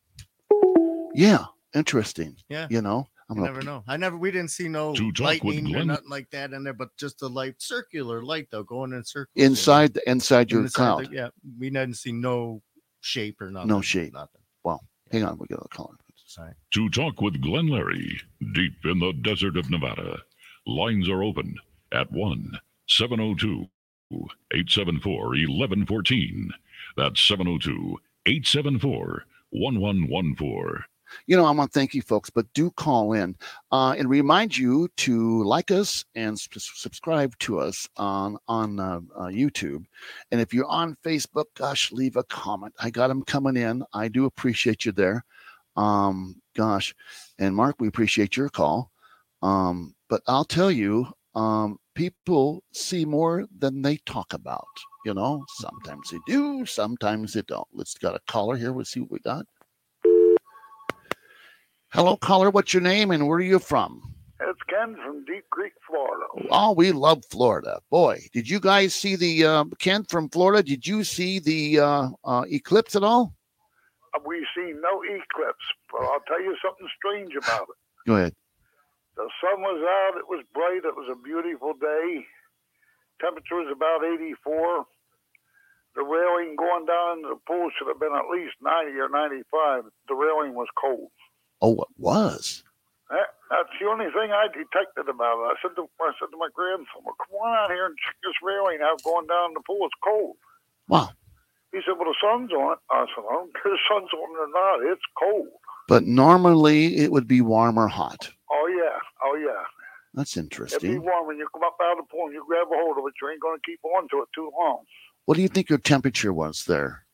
Yeah, interesting. Yeah. You know, I'm You gonna, never know. I never. We didn't see no To talk with lightning or Glenn- nothing like that in there, but just the light, circular light though, going in circles. inside the inside your Inside cloud. the- yeah, we didn't see no shape or nothing. No shape. Nothing. Well, hang on, we got a caller. Sorry. To talk with Glenn Larry, deep in the desert of Nevada. Lines are open at one seven oh two, eight seven four, one one one four. That's seven oh two, eight seven four, one one one four. You know, I want to thank you folks, but do call in uh, and remind you to like us and sp- subscribe to us on on uh, uh, YouTube. And if you're on Facebook, gosh, leave a comment. I got them coming in. I do appreciate you there. Um, gosh. And Mark, we appreciate your call. Um, but I'll tell you, um, people see more than they talk about. You know, sometimes they do, sometimes they don't. Let's got a caller here. We'll see what we got. Hello, caller. What's your name and where are you from? It's Ken from Deep Creek, Florida. Oh, we love Florida. Boy, did you guys see the, uh, Ken from Florida, did you see the uh, uh, eclipse at all? We've seen no eclipse, but I'll tell you something strange about it. Go ahead. The sun was out. It was bright. It was a beautiful day. Temperature was about eighty-four. The railing going down into the pool should have been at least ninety or ninety-five. The railing was cold. Oh, it was? That, that's the only thing I detected about it. I said to, I said to my grandson, well, come on out here and check this railing out going down the pool. It's cold. Wow. He said, well, the sun's on it. I said, I don't care if the sun's on it or not. It's cold. But normally it would be warm or hot. Oh, yeah. Oh, yeah. That's It'd interesting. be warm when you come up out of the pool and you grab a hold of it. You ain't going to keep on to it too long. What do you think your temperature was there?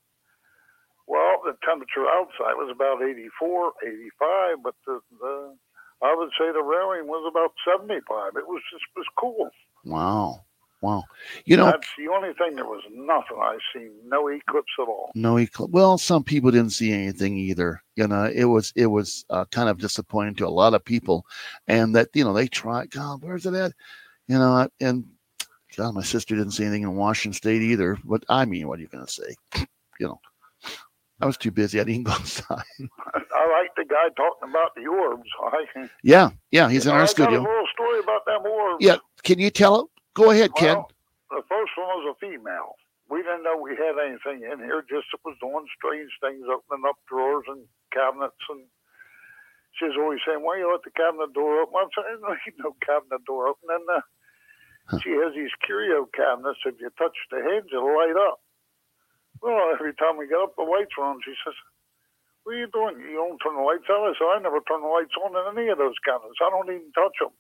Well, the temperature outside was about eighty-four, eighty-five, but the, the I would say the railing was about seventy-five. It was just was cool. Wow. Wow. You know, That's the only thing. There was nothing. I seen no eclipse at all. no eclipse. Well, some people didn't see anything either. You know, it was it was uh, kind of disappointing to a lot of people, and that you know they tried. God, where's it at? You know, and God, my sister didn't see anything in Washington State either. But I mean, what are you going to say? You know, I was too busy. I didn't go outside. I like the guy talking about the orbs. I, Yeah, yeah, he's in our I studio. got a little story about them orbs. Yeah, can you tell it? Go ahead, Ken. Well, the first one was a female. We didn't know we had anything in here. Just it was doing strange things, opening up drawers and cabinets. And she was always saying, why you let the cabinet door open? I said, I don't need no cabinet door open. And uh, huh. She has these curio cabinets. If you touch the hinge, it'll light up. Well, every time we get up, the lights are on. She says, what are you doing? You don't turn the lights on? I said, I never turn the lights on in any of those cabinets. I don't even touch them.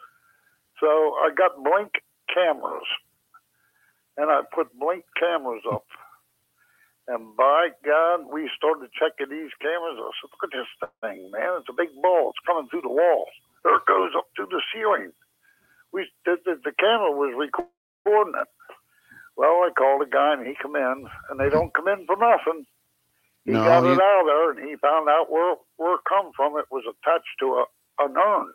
So I got Blink cameras, and I put Blink cameras up. And by God, we started checking these cameras. I said, look at this thing, man. It's a big ball. It's coming through the wall. There it goes up to the ceiling. We the, the, the camera was recording it. Well, I called a guy, and he come in, and they don't come in for nothing. He No, got you- it out of there, and he found out where, where it come from. It was attached to a, an urn.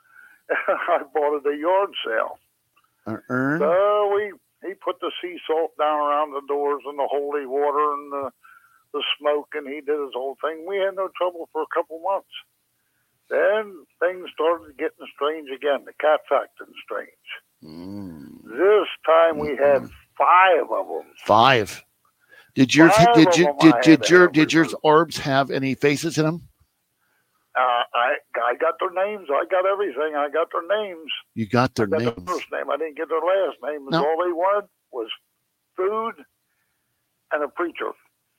I bought it at a yard sale. An urn? So we he put the sea salt down around the doors and the holy water and the, the smoke, and he did his whole thing. We had no trouble for a couple months. Then things started getting strange again. The cat's acting strange. Mm. This time we had five of them. Five. Did yours? Five Did of you? them Did I did had your? to Did your orbs have any faces in them? Uh, I I got their names. I got everything. I got their names. You got their I got names. their first name. I didn't get their last name. No. All they wanted was food and a preacher.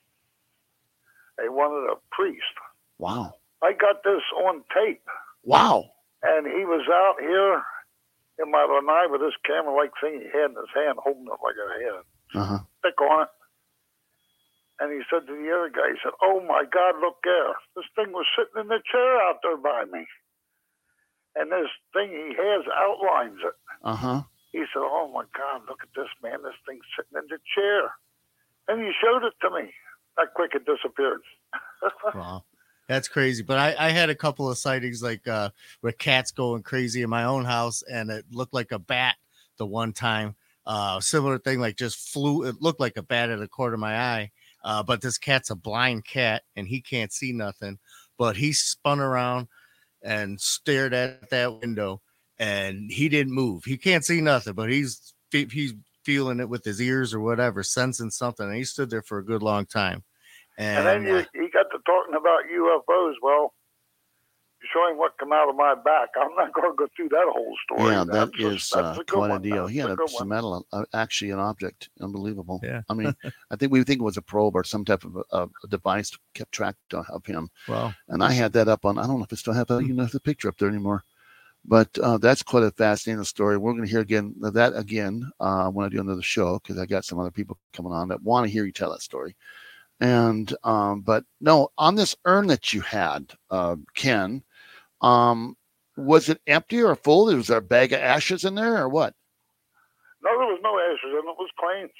They wanted a priest. Wow. I got this on tape. Wow. And he was out here in my lanai with this camera-like thing he had in his hand, holding it like a hand, Uh huh. stick on it. And he said to the other guy, he said, oh, my God, look there. This thing was sitting in the chair out there by me. And this thing he has outlines it. Uh huh. He said, oh, my God, look at this, man. This thing's sitting in the chair. And he showed it to me. That quick it disappeared. Wow. That's crazy. But I, I had a couple of sightings like uh, where cats going crazy in my own house, and it looked like a bat the one time. Uh, similar thing, like just flew. It looked like a bat at the corner of my eye. Uh, but this cat's a blind cat, and he can't see nothing. But he spun around and stared at that window, and he didn't move. He can't see nothing, but he's he's feeling it with his ears or whatever, sensing something. And he stood there for a good long time. And, And, then you, uh, he got to talking about U F Os. Well, showing what come out of my back. I'm not going to go through that whole story. Yeah, that That's a- is that's uh, a good quite a one. deal. That's He had a a, good some one. metal, uh, actually an object. Unbelievable. Yeah. I mean, I think we think it was a probe or some type of a, a device kept track of him. Wow. And I had that up on, I don't know if I still have that, you know, the picture up there anymore. But uh, that's quite a fascinating story. We're going to hear again that again uh, when I do another show, because I got some other people coming on that want to hear you tell that story. And um, but no, on this urn that you had, uh, Ken, um, was it empty or full? Was there a bag of ashes in there or what? No, there was no ashes in it. It was clean.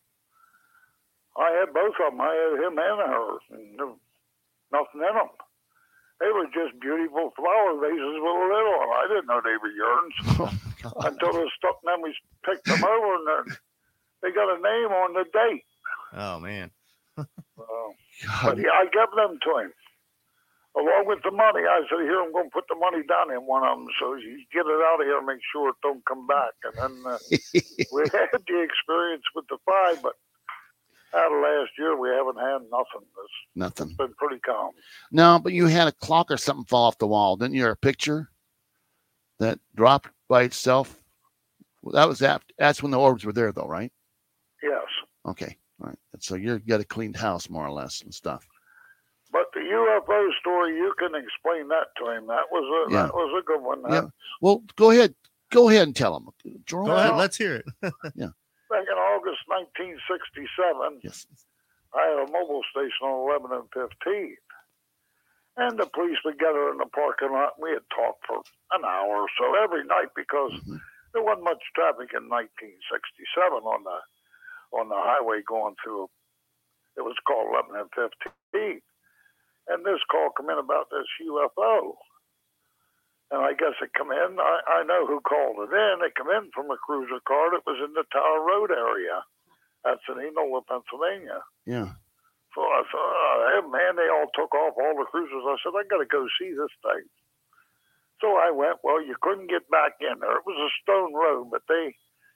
I had both of them. I had him and hers, and there was nothing in them. They were just beautiful flower vases with a lid on. I didn't know they were urns oh, until they stuck. Then we picked them over, and they got a name on the date. Oh man. Uh, but yeah, I gave them to him. Along with the money, I said, here, I'm going to put the money down in one of them so you get it out of here and make sure it don't come back. And then uh, we had the experience with the five, but out of last year, we haven't had nothing. It's, Nothing. It's been pretty calm. No, but you had a clock or something fall off the wall, didn't you? Or a picture that dropped by itself? Well, that was that. That's when the orbs were there, though, right? Yes. Okay. All right. So you're, you got a cleaned house, more or less, and stuff. But the U F O story, you can explain that to him. That was a Yeah. that was a good one. Yeah. Well, go ahead. Go ahead and tell him. Jerome. Go ahead. Let's hear it. Yeah. Back in August nineteen sixty-seven, Yes. I had a mobile station on eleven and fifteen. And the police would gather in the parking lot. We had talked for an hour or so every night because Mm-hmm. there wasn't much traffic in nineteen sixty-seven on the on the highway going through. It was called eleven and fifteen. And this call come in about this U F O. And I guess it come in. I, I know who called it in. It come in from a cruiser car that was in the Tower Road area. That's in Enola, Pennsylvania. Yeah. So I said, oh, hey, man, they all took off, all the cruisers. I said, I got to go see this thing. So I went. Well, you couldn't get back in there. It was a stone road, but they,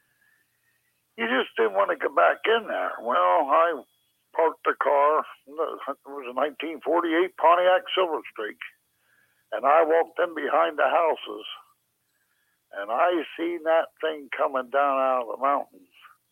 you just didn't want to get back in there. Well, I parked the car. It was a nineteen forty-eight Pontiac Silverstreak. And I walked in behind the houses. And I seen that thing coming down out of the mountains.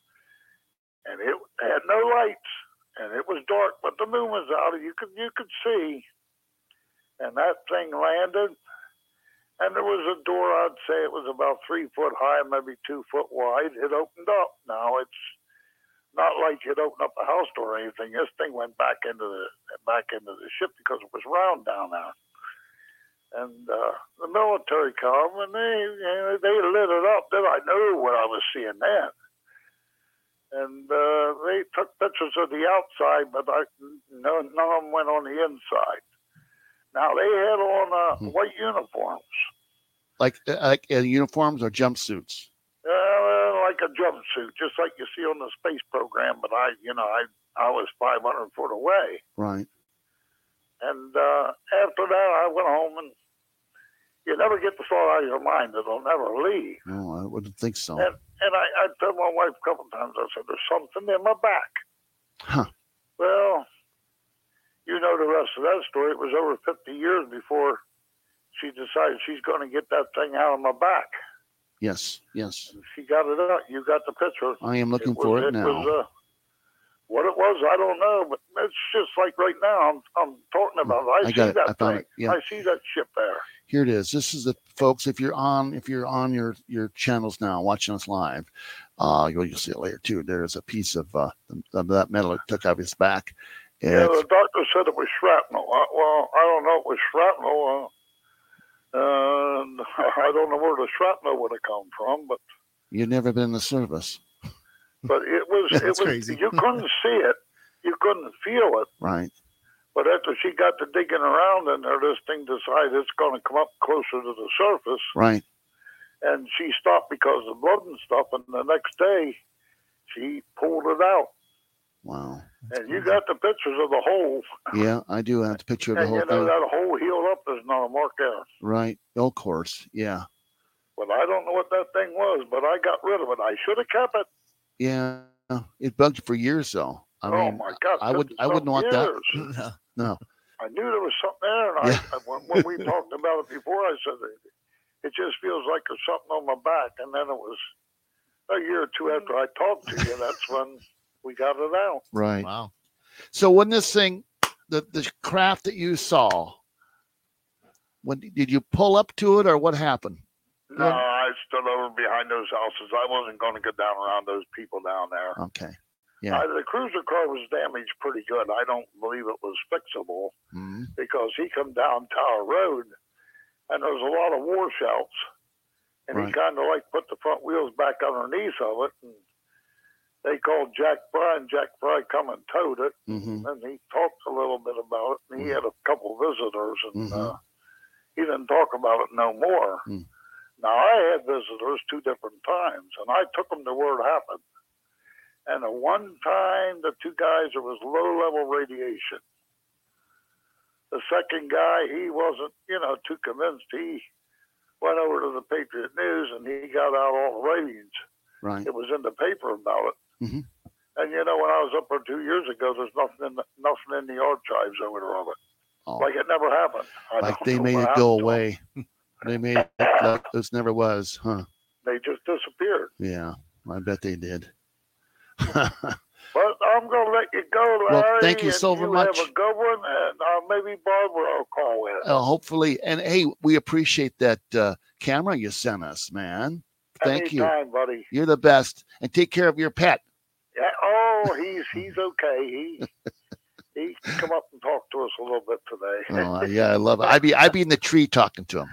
And it had no lights. And it was dark, but the moon was out. You could you could see. And that thing landed. And there was a door, I'd say it was about three foot high, maybe two foot wide. It opened up. Now, it's not like you'd open up a house door or anything. This thing went back into the back into the ship because it was round down there. And uh, the military come, and they you know, they lit it up. Then I knew what I was seeing then. And uh, they took pictures of the outside, but I, no, none of them went on the inside. Now, they had on uh, Hmm. white uniforms. Like like uh, uniforms or jumpsuits? Uh, like a jumpsuit, just like you see on the space program. But I, you know, I I was five hundred foot away. Right. And uh, after that, I went home, and you never get the thought out of your mind. It'll never leave. No, I wouldn't think so. And, and I, I told my wife a couple times, I said, there's something in my back. Huh. Well, you know the rest of that story. It was over fifty years before she decided she's going to get that thing out of my back. Yes. Yes. And she got it out. You got the picture. I am looking was- for it, it now. Was, uh, what it was, I don't know, but it's just like right now. I'm I'm talking about it. I, I see got it. that I found thing. it. Yeah. I see that ship there. Here it is. This is the folks. If you're on, if you're on your your channels now, watching us live, uh, you'll you'll see it later too. There's a piece of uh of that metal it took out of his back. Yeah, It's- the doctor said it was shrapnel. I, well, I don't know if it was shrapnel. Uh, uh, I don't know where the shrapnel would have come from, but You've never been in the service, but it was it That's was crazy. you couldn't see it, you couldn't feel it. right? But after she got to digging around in there, this thing decided it's going to come up closer to the surface, Right. and she stopped because of blood and stuff. And the next day, she pulled it out, Wow. and you got the pictures of the hole. Yeah, I do have the picture of the And whole you know thing. that hole healed up. There's not a mark there. Right. Of course. Yeah. But I don't know what that thing was, but I got rid of it. I should have kept it. Yeah. It bugged you for years, though. I oh mean, my God! I would. I wouldn't want years. that. No. I knew there was something there, and Yeah. I, when, when we talked about it before, I said it, it just feels like there's something on my back. And then it was a year or two after I talked to you. That's when we got it out. Right. Wow. So when this thing, the the craft that you saw, when did you pull up to it or what happened? No, I stood over behind those houses. I wasn't going to go down around those people down there. Okay. Yeah. Uh, the cruiser car was damaged pretty good. I don't believe it was fixable Mm-hmm. because he come down Tower Road and there was a lot of washouts. And Right. he kind of like put the front wheels back underneath of it. And they called Jack Fry, and Jack Fry come and towed it. Mm-hmm. And he talked a little bit about it. And he had a couple visitors, and Mm-hmm. uh, he didn't talk about it no more. Mm. Now, I had visitors two different times, and I took them to where it happened. And the one time, the two guys, there was low-level radiation. The second guy, he wasn't, you know, too convinced. He went over to the Patriot News, and he got out all the ratings. Right. It was in the paper about it. Mm-hmm. And, you know, when I was up there two years ago, there's nothing in the, nothing in the archives over there of it. Oh. Like it never happened. I Like don't they know made what it happened go to 'em. away. They made it like this never was, huh? They just disappeared. Yeah, I bet they did. But I'm going to let you go, Larry. Well, thank you and so you much. have a good one, and uh, maybe Barbara will call in. Uh, hopefully, and hey, we appreciate that uh, camera you sent us, man. Thank you. Anytime, buddy. You're the best, and take care of your pet. Yeah, oh, he's he's okay. He he come up and talk to us a little bit today. Oh, yeah, I love it. I'd be I'd be in the tree talking to him.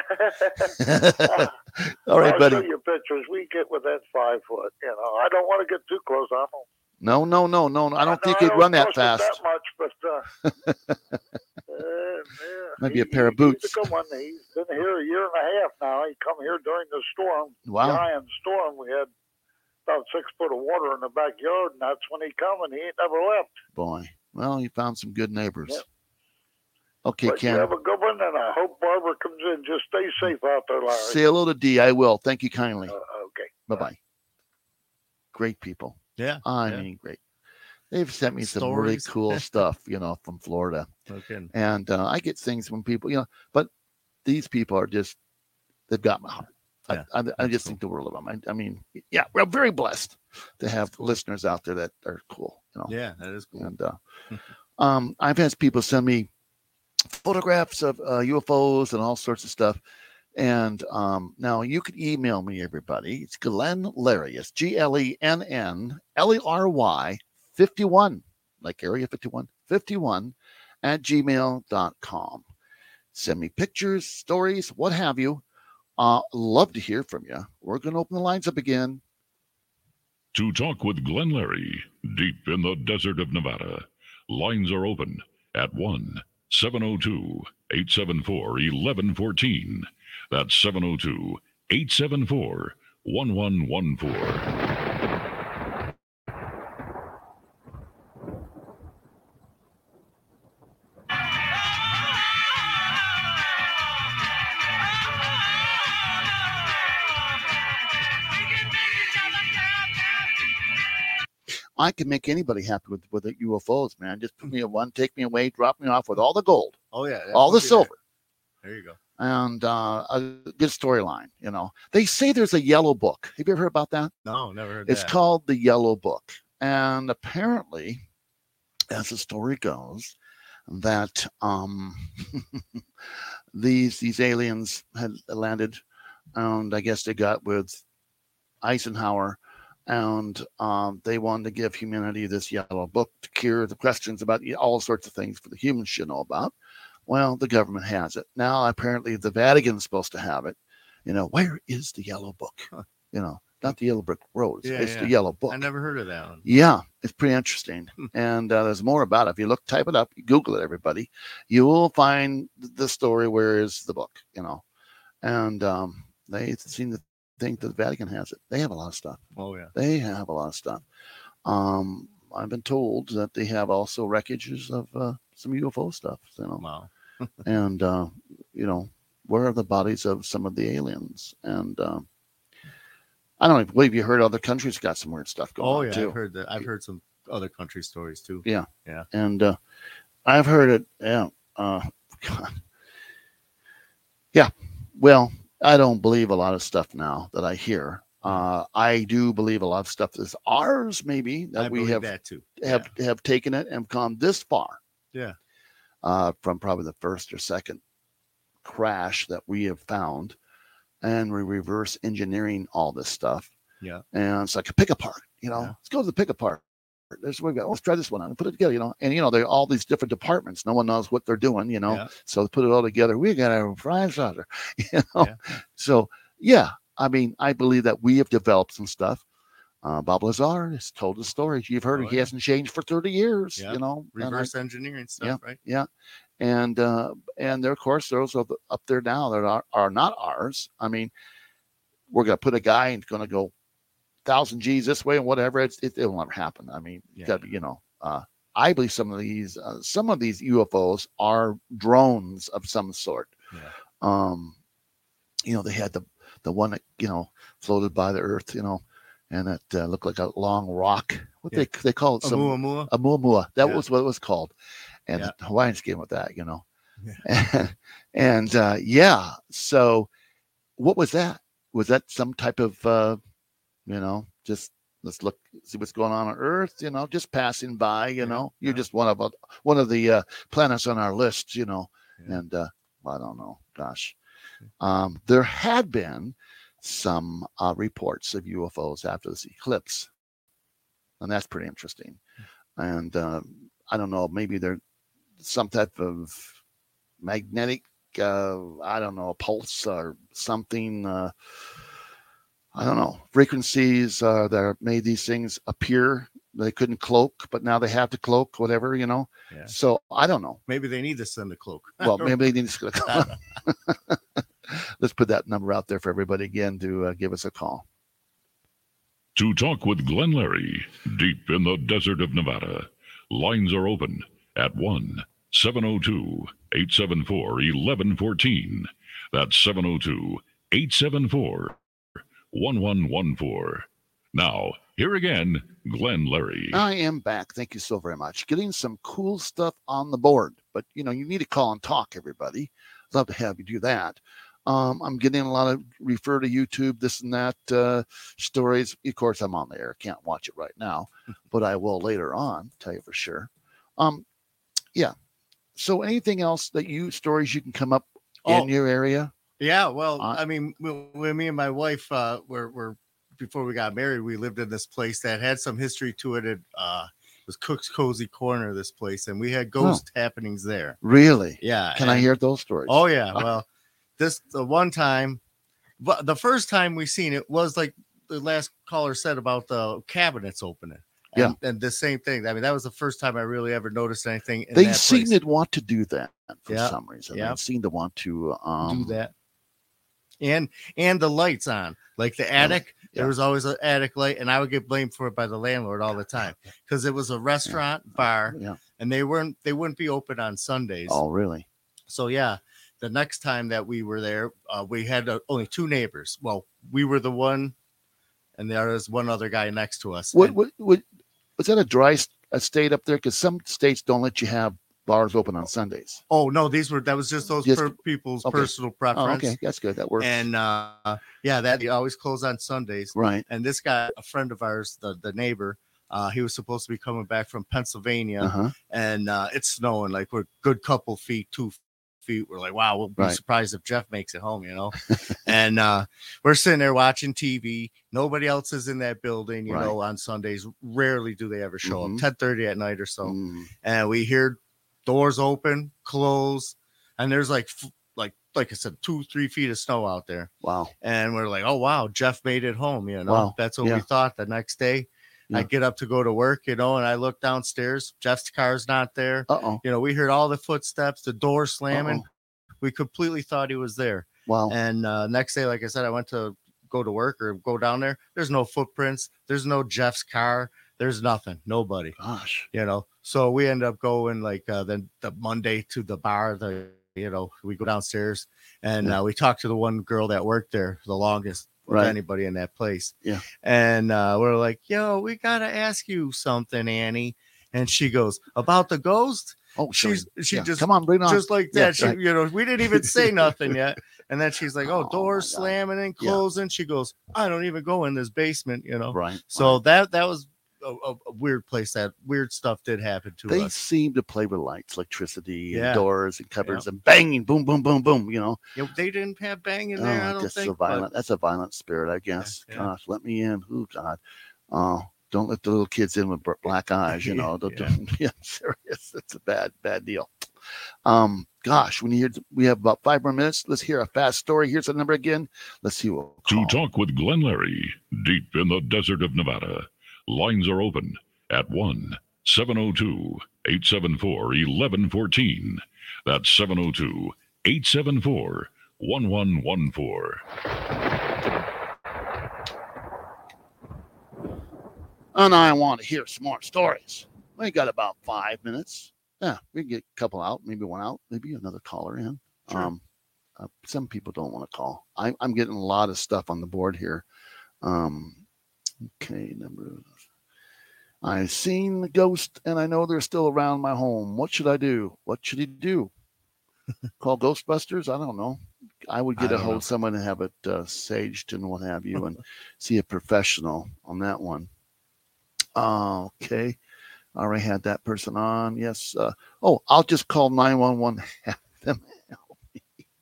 All right, I'll buddy. show you pictures. We get with that five foot. You know, I don't want to get too close. I don't. No, no, no, no. I don't no, think I he'd don't run that trust fast. it that much, but uh, uh, yeah, Maybe a he- pair of he- boots. He's a good one. He's been here a year and a half now. He come here during the storm. Wow. Giant storm. We had about six foot of water in the backyard, and that's when he come, and he ain't never left. Boy, well, you found some good neighbors. Yep. Okay, But you Ken. have a good one, and I hope Barbara comes in. Just stay safe out there, Larry. Say hello to D. I will. Thank you kindly. Uh, okay. Bye bye. Great people. Yeah. I yeah. mean, great. They've sent me some really Stories. cool stuff, you know, from Florida. No kidding. And uh, I get things when people, you know, but these people are just, they've got my heart. Yeah, I, I, I just think the world of them. I, I mean, yeah, we're very blessed to have listeners out there that are cool, you know. Yeah, that is cool. And uh, um, I've had people send me photographs of uh, U F Os and all sorts of stuff. And um, now you can email me, everybody. It's Glenn Larry. It's G L E N N L E R Y fifty-one, like Area fifty-one, fifty-one at gmail dot com. Send me pictures, stories, what have you. Uh, love to hear from you. We're going to open the lines up again. To talk with Glenn Larry, deep in the desert of Nevada, lines are open at one seven oh two, eight seven four, eleven fourteen. That's seven oh two, eight seven four, one one one four. I can make anybody happy with, with the U F Os, man. Just put me in one, take me away, drop me off with all the gold, Oh yeah. all the that'd be silver, There. There you go. and uh, a good storyline. You know, they say there's a yellow book. Have you ever heard about that? No, never heard It's that. called the Yellow Book, and apparently, as the story goes, that um, these these aliens had landed, and I guess they got with Eisenhower, and um, they wanted to give humanity this yellow book to cure the questions about all sorts of things for the humans should know about. Well, the government has it now. Apparently, the Vatican's supposed to have it. You know, where is the yellow book? You know, not the yellow brick road. It's, Yeah, it's yeah. the yellow book. I never heard of that one. Yeah, it's pretty interesting. And uh, there's more about it. If you look, type it up, you Google it, everybody, you will find the story. Where is the book? You know, and um, they seem to think that the Vatican has it. They have a lot of stuff. Oh yeah. They have a lot of stuff. Um, I've been told that they have also wreckages of uh, some U F O stuff. You know, Wow. and uh, you know, where are the bodies of some of the aliens? And um, I don't believe you heard other countries got some weird stuff going Oh on yeah. too. I've heard that. I've heard some other country stories too. Yeah. Yeah. And uh, I've heard it. Yeah. Uh, God. Yeah. Well, I don't believe a lot of stuff now that I hear. Uh, I do believe a lot of stuff is ours, maybe that I we believe have that too. have have taken it and gone this far Yeah. uh, from probably the first or second crash that we have found, and we reverse engineering all this stuff. Yeah. And it's like a pick apart. You know, Yeah. let's go to the pick apart. There's we go. Let's try this one out and put it together, you know. And you know, they're all these different departments. No one knows what they're doing, you know. Yeah. So they put it all together. We got a fry saucer, you know. Yeah. So yeah, I mean, I believe that we have developed some stuff. Uh, Bob Lazar has told the stories. You've heard Oh, it. He yeah. hasn't changed for thirty years, Yeah. you know. and I- Reverse engineering stuff, yeah, right? Yeah. And uh, and there, of course, those are the, up there now that are, are not ours. I mean, we're gonna put a guy and gonna go thousand G's this way and whatever. It's, it it'll never happen. I mean, you Yeah. gotta be, you know. Uh, I believe some of these uh, some of these U F Os are drones of some sort. Yeah. Um, you know, they had the the one that you know floated by the earth, you know, and it uh, looked like a long rock. What Yeah. they they call it some Oumuamua? Oumuamua. That Yeah. was what it was called, and Yeah. the Hawaiians came with that, you know. Yeah. And, and uh, yeah, so what was that? Was that some type of uh, you know, just let's look see what's going on on Earth, you know, just passing by, you Yeah. know. You're Yeah. just one of a, one of the uh, planets on our list, you know. Yeah. And uh, I don't know, gosh. Um, there had been some uh, reports of U F Os after this eclipse, and that's pretty interesting. And uh, I don't know, maybe they're some type of magnetic, uh, I don't know, pulse or something. Uh, I don't know, frequencies uh, that made these things appear. They couldn't cloak, but now they have to cloak, whatever, you know. Yeah. So I don't know. Maybe they need to send a cloak. Well, maybe they need to. Let's put that number out there for everybody again to uh, give us a call. To talk with Glenn Larry, deep in the desert of Nevada, lines are open at one seven oh two, eight seven four, one one one four. That's seven oh two, eight seven four, one one one four. Now, here again, Glenn Larry. I am back. Thank you so very much. Getting some cool stuff on the board, but you know, you need to call and talk, everybody. Love to have you do that. Um, I'm getting a lot of refer to YouTube, this and that uh, stories. Of course, I'm on there. Can't watch it right now, but I will later on. Tell you for sure. Um, yeah. So, anything else that you stories you can come up Oh. in your area? Yeah, well, Uh, I mean, when when me and my wife uh, were, were before we got married, we lived in this place that had some history to it. It uh, was Cook's Cozy Corner, this place, and we had ghost happenings there. Really? Yeah. Can I and- hear those stories? Oh yeah. Well, this the one time, but the first time we seen it was like the last caller said about the cabinets opening. And, and the same thing. I mean, that was the first time I really ever noticed anything. In They that seem place. to want to do that for Yeah. some reason. Yeah. They seem to want to um, do that. And and the lights on, like the attic. Yeah. There was always an attic light, and I would get blamed for it by the landlord all the time because it was a restaurant bar, Yeah. and they weren't they wouldn't be open on Sundays. Oh, really? So yeah, the next time that we were there, uh, we had uh, only two neighbors. Well, we were the one, and there was one other guy next to us. What, And- what, what, was that a dry st- a state up there? Because some states don't let you have bars open on Sundays. oh no, these were that was just those Just- per- people's okay. personal Oh, preference. okay, that's good. That works. And uh, yeah, that they always close on Sundays. Right. And this guy, a friend of ours, the the neighbor, uh, he was supposed to be coming back from Pennsylvania, Uh-huh. and uh, it's snowing like we're a good couple feet, two feet. We're like, wow, we'll be Right. surprised if Jeff makes it home, you know. And uh, we're sitting there watching T V. Nobody else is in that building, you Right. know. On Sundays, rarely do they ever show Mhm. up. ten thirty at night or so, Mm. and we hear doors open, close, and there's like f- like like I said, two three feet of snow out there. Wow. And we're like, oh wow, Jeff made it home. You know, Wow. that's what Yeah. we thought. The next day, Yeah. I get up to go to work, you know, and I look downstairs. Jeff's car's not there. Uh oh. You know, we heard all the footsteps, the door slamming. Uh-oh. We completely thought he was there. Wow. And uh, next day, like I said, I went to go to work or go down there. There's no footprints. There's no Jeff's car. There's nothing. Nobody. Gosh. You know, so we end up going like uh, then the Monday to the bar. The you know we go downstairs and Yeah. uh, we talked to the one girl that worked there the longest of Right. anybody in that place. Yeah. And uh, we're like, yo, we gotta ask you something, Annie. And she goes, about the ghost. Oh, sure. She's she Yeah. just Come on, bring it on. just like Yeah, that. She, right. you know, we didn't even say nothing yet. And then she's like, oh, Oh, doors my God. slamming and Yeah. closing. She goes, I don't even go in this basement, you know. Right. So right. that that was a, a, a weird place. That weird stuff did happen to They us. seem to play with lights, electricity, Yeah. and doors and cupboards and banging, boom, boom, boom, boom. You know. Yeah, they didn't have bang in there. I Oh, don't just think. a violent. That's a violent spirit, I guess. yeah. Gosh, let me in. Oh God. Oh, don't let the little kids in with b- black eyes. You know, don't, Yeah. don't- yeah, serious. It's a bad, bad deal. Um, gosh, when you hear, we have about five more minutes. Let's hear a fast story. Here's the number again. Let's see what. To talk with Glenn Larry, deep in the desert of Nevada, lines are open at one seven oh two, eight seven four, one one one four. That's seven oh two, eight seven four, one one one four. And I want to hear some more stories. We got about five minutes. Yeah, we can get a couple out, maybe one out, maybe another caller in. Sure. Um, uh, some people don't want to call. I, I'm getting a lot of stuff on the board here. Um, okay, number. I've seen the ghost, and I know they're still around my home. What should I do? What should he do? Call Ghostbusters? I don't know. I would get I a don't hold know. of someone and have it uh, saged and what have you, and see a professional on that one. Uh, okay. I already had that person on. Yes. Uh, oh, I'll just call nine one one. Have them help me.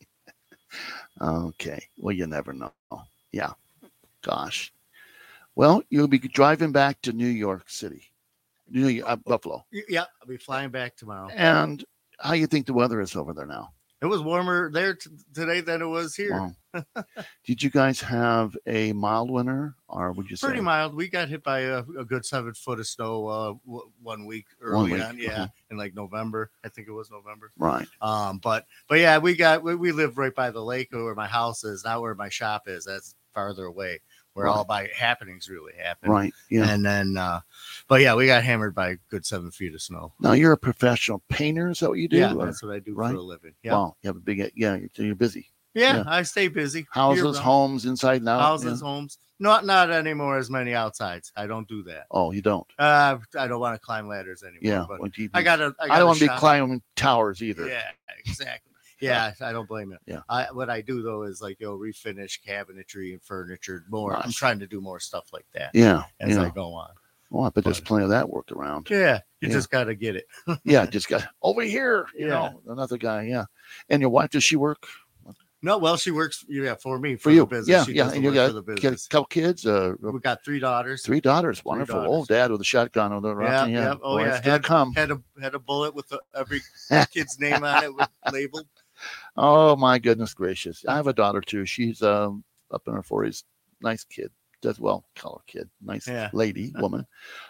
Okay. Well, you never know. Yeah. Gosh. Well, you'll be driving back to New York City, New York, uh, Buffalo. Yeah, I'll be flying back tomorrow. And how you think the weather is over there now? It was warmer there t- today than it was here. Wow. Did you guys have a mild winter, or would you say Pretty mild. We got hit by a, a good seven foot of snow uh, w- one week early week, on. Yeah, okay. in like November. I think it was November. Right. Um, but but yeah, we got we, we live right by the lake where my house is, not where my shop is. That's farther away, where Right. all my happenings really happen. Right, yeah. And then, uh, but yeah, we got hammered by a good seven feet of snow. Now you're a professional painter? Is that what you do? Yeah, or- that's what I do right? for a living. Yeah. Wow, you have a big yeah. You're, you're busy. Yeah, I stay busy. Houses, year-round. homes, inside and out. Houses, yeah. homes. Not not anymore as many outsides. I don't do that. Oh, you don't. Uh, I don't want to climb ladders anymore. Yeah, but well, you- I got to. I, I don't want to be shop. climbing towers either. Yeah, exactly. Yeah, I don't blame you. Yeah. I what I do though is like you know refinish cabinetry and furniture more. I'm Nice. trying to do more stuff like that. Yeah, as yeah. I go on. Oh, I bet there's plenty of that worked around. Yeah, you Yeah. just got to get it. Yeah, just got over here. You Yeah. know, another guy. Yeah, and your wife, does she work No, well, she works. Yeah, for me for the you? business. Yeah, She yeah, does the and you work got for the kid- business. a couple kids. Uh, We got three daughters. three daughters. Wonderful. daughters. Oh, dad with a shotgun on the Yeah, rock. yeah. Oh, Boy, yeah. it's gonna Had, come. had a had a bullet with the, every kid's name on it with labeled. Oh my goodness gracious! I have a daughter too. She's um up in her forties. Nice kid. Does well. Color kid. Nice Yeah. lady, woman.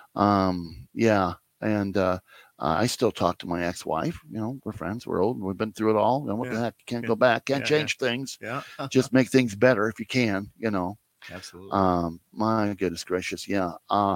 um, yeah. And uh, uh, I still talk to my ex-wife. You know, we're friends. We're old. We've been through it all. And what the Yeah. heck? Can't Yeah. go back. Can't Yeah, change things. Yeah. Just make things better if you can. You know. Absolutely. Um, my goodness gracious. Yeah. Uh,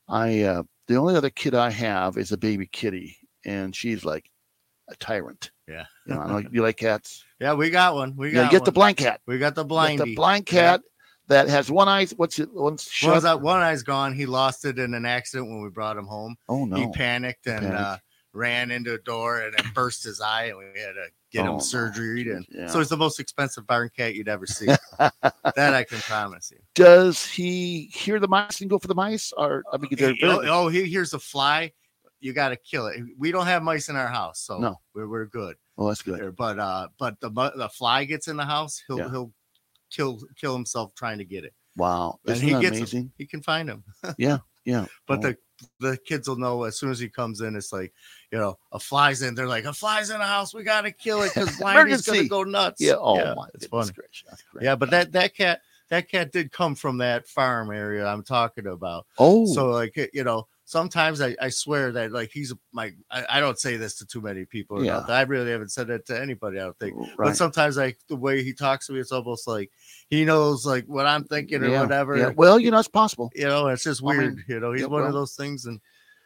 I uh, the only other kid I have is a baby kitty, and she's like a tyrant. Yeah. You know, I know you like cats. Yeah, we got one. We Yeah, got get the one. blind cat. We got the Get blind. the blind cat that has one eye. What's it? One's shut. One's out, one eye's gone. He lost it in an accident when we brought him home. Oh no! He panicked and Panicked. uh, ran into a door and it burst his eye, and we had to get Oh, him no. surgery. And Yeah. so it's the most expensive barn cat you'd ever see. That I can promise you. Does he hear the mice and go for the mice? Or I mean, they're He- oh, very, oh, he here's a fly. You got to kill it. We don't have mice in our house, so No. we're, we're good. oh, that's good. There, But uh, but the mu- the fly gets in the house, he'll Yeah. he'll kill kill himself trying to get it. Wow, And isn't he that gets 'em. amazing? He can find him. Yeah, yeah. But Oh, the the kids will know as soon as he comes in. It's like, you know, a fly's in. They're like, a fly's in the house. We gotta kill it because Blindy's gonna Emergency. go nuts. yeah. Oh my, it's goodness fun. gracious, that's great. Yeah, but that that cat that cat did come from that farm area I'm talking about. Oh, So like you know, sometimes I, I swear that like he's my I, I don't say this to too many people. Yeah. About that. I really haven't said it to anybody. I don't think. right. But sometimes like the way he talks to me, it's almost like he knows like what I'm thinking or yeah, whatever. yeah. Well, you know, it's possible. You know, it's just I mean, weird. you know, he's yeah, one well, of those things, and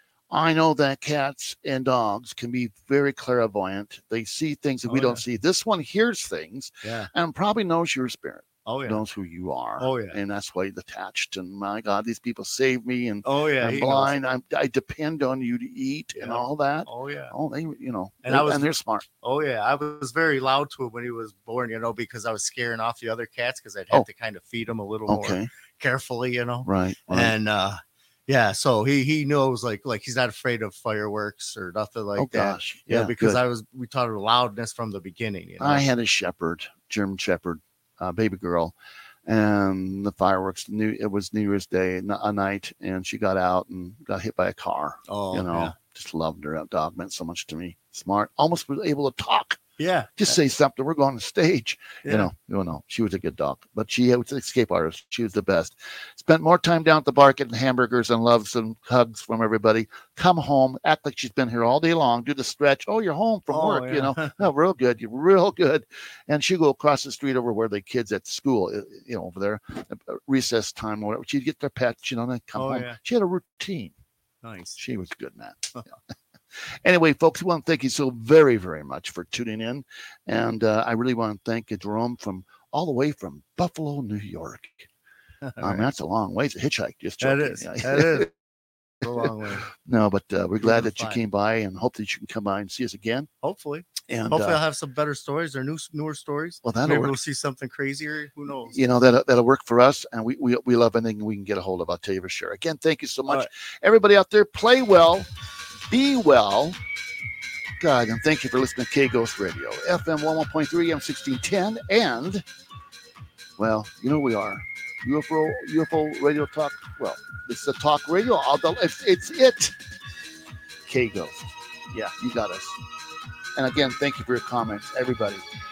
I know that cats and dogs can be very clairvoyant. They see things that we Oh, don't yeah. see. This one hears things yeah. and probably knows your spirit. Oh yeah. Knows who you are. Oh, yeah. And that's why he's attached. And my God, these people save me. And Oh yeah. I'm he knows. blind. I'm, I depend on you to eat and Yeah. all that. Oh yeah. Oh, they, you know, And they- I was- and they're smart. Oh yeah. I was very loud to him when he was born, you know, because I was scaring off the other cats because I'd have Oh. to kind of feed him a little more Okay, carefully, you know. right, right. And uh yeah, so he he knows like like he's not afraid of fireworks or nothing like oh that. gosh, Yeah, yeah, because good. I was we taught her loudness from the beginning. You know? I had a shepherd, German shepherd, uh, baby girl, and the fireworks. New it was New Year's Day a night, and she got out and got hit by a car. Oh, you know, yeah. just loved her. That dog meant so much to me. Smart, almost was able to talk. Yeah, just say something. We're going on stage. Yeah. You know, you know, she was a good dog, but she was an escape artist. She was the best. Spent more time down at the bar getting hamburgers and loves and hugs from everybody. Come home, act like she's been here all day long. Do the stretch. Oh, you're home from Oh, work. yeah. You know, oh, real good. You're real good. And she'd go across the street over where the kids at school, you know, over there, recess time or whatever. She'd get their pets. You know, and then come Oh, home. yeah. She had a routine. Nice. She was a good, man. Anyway, folks, we want to thank you so very, very much for tuning in. And uh, I really want to thank Jerome from all the way from Buffalo, New York. Um, right. That's a long way. It's a hitchhike. Just That joking. is. That is. A long way. No, but uh, we're glad that you Fine. came by and hope that you can come by and see us again. Hopefully. And Hopefully uh, I'll have some better stories or new newer stories. Well, that'll Maybe work. we'll see something crazier. Who knows? you know, that, that'll work for us. And we, we, we love anything we can get a hold of. I'll tell you for sure. Again, thank you so much. right. Everybody out there, play well, be well. God, and thank you for listening to K-Ghost Radio, F M one one point three, A M sixteen ten, and, well, you know who we are. U F O, U F O Radio Talk. Well, it's the talk radio. It's, it's it. K-Ghost. Yeah, you got us. And again, thank you for your comments, everybody.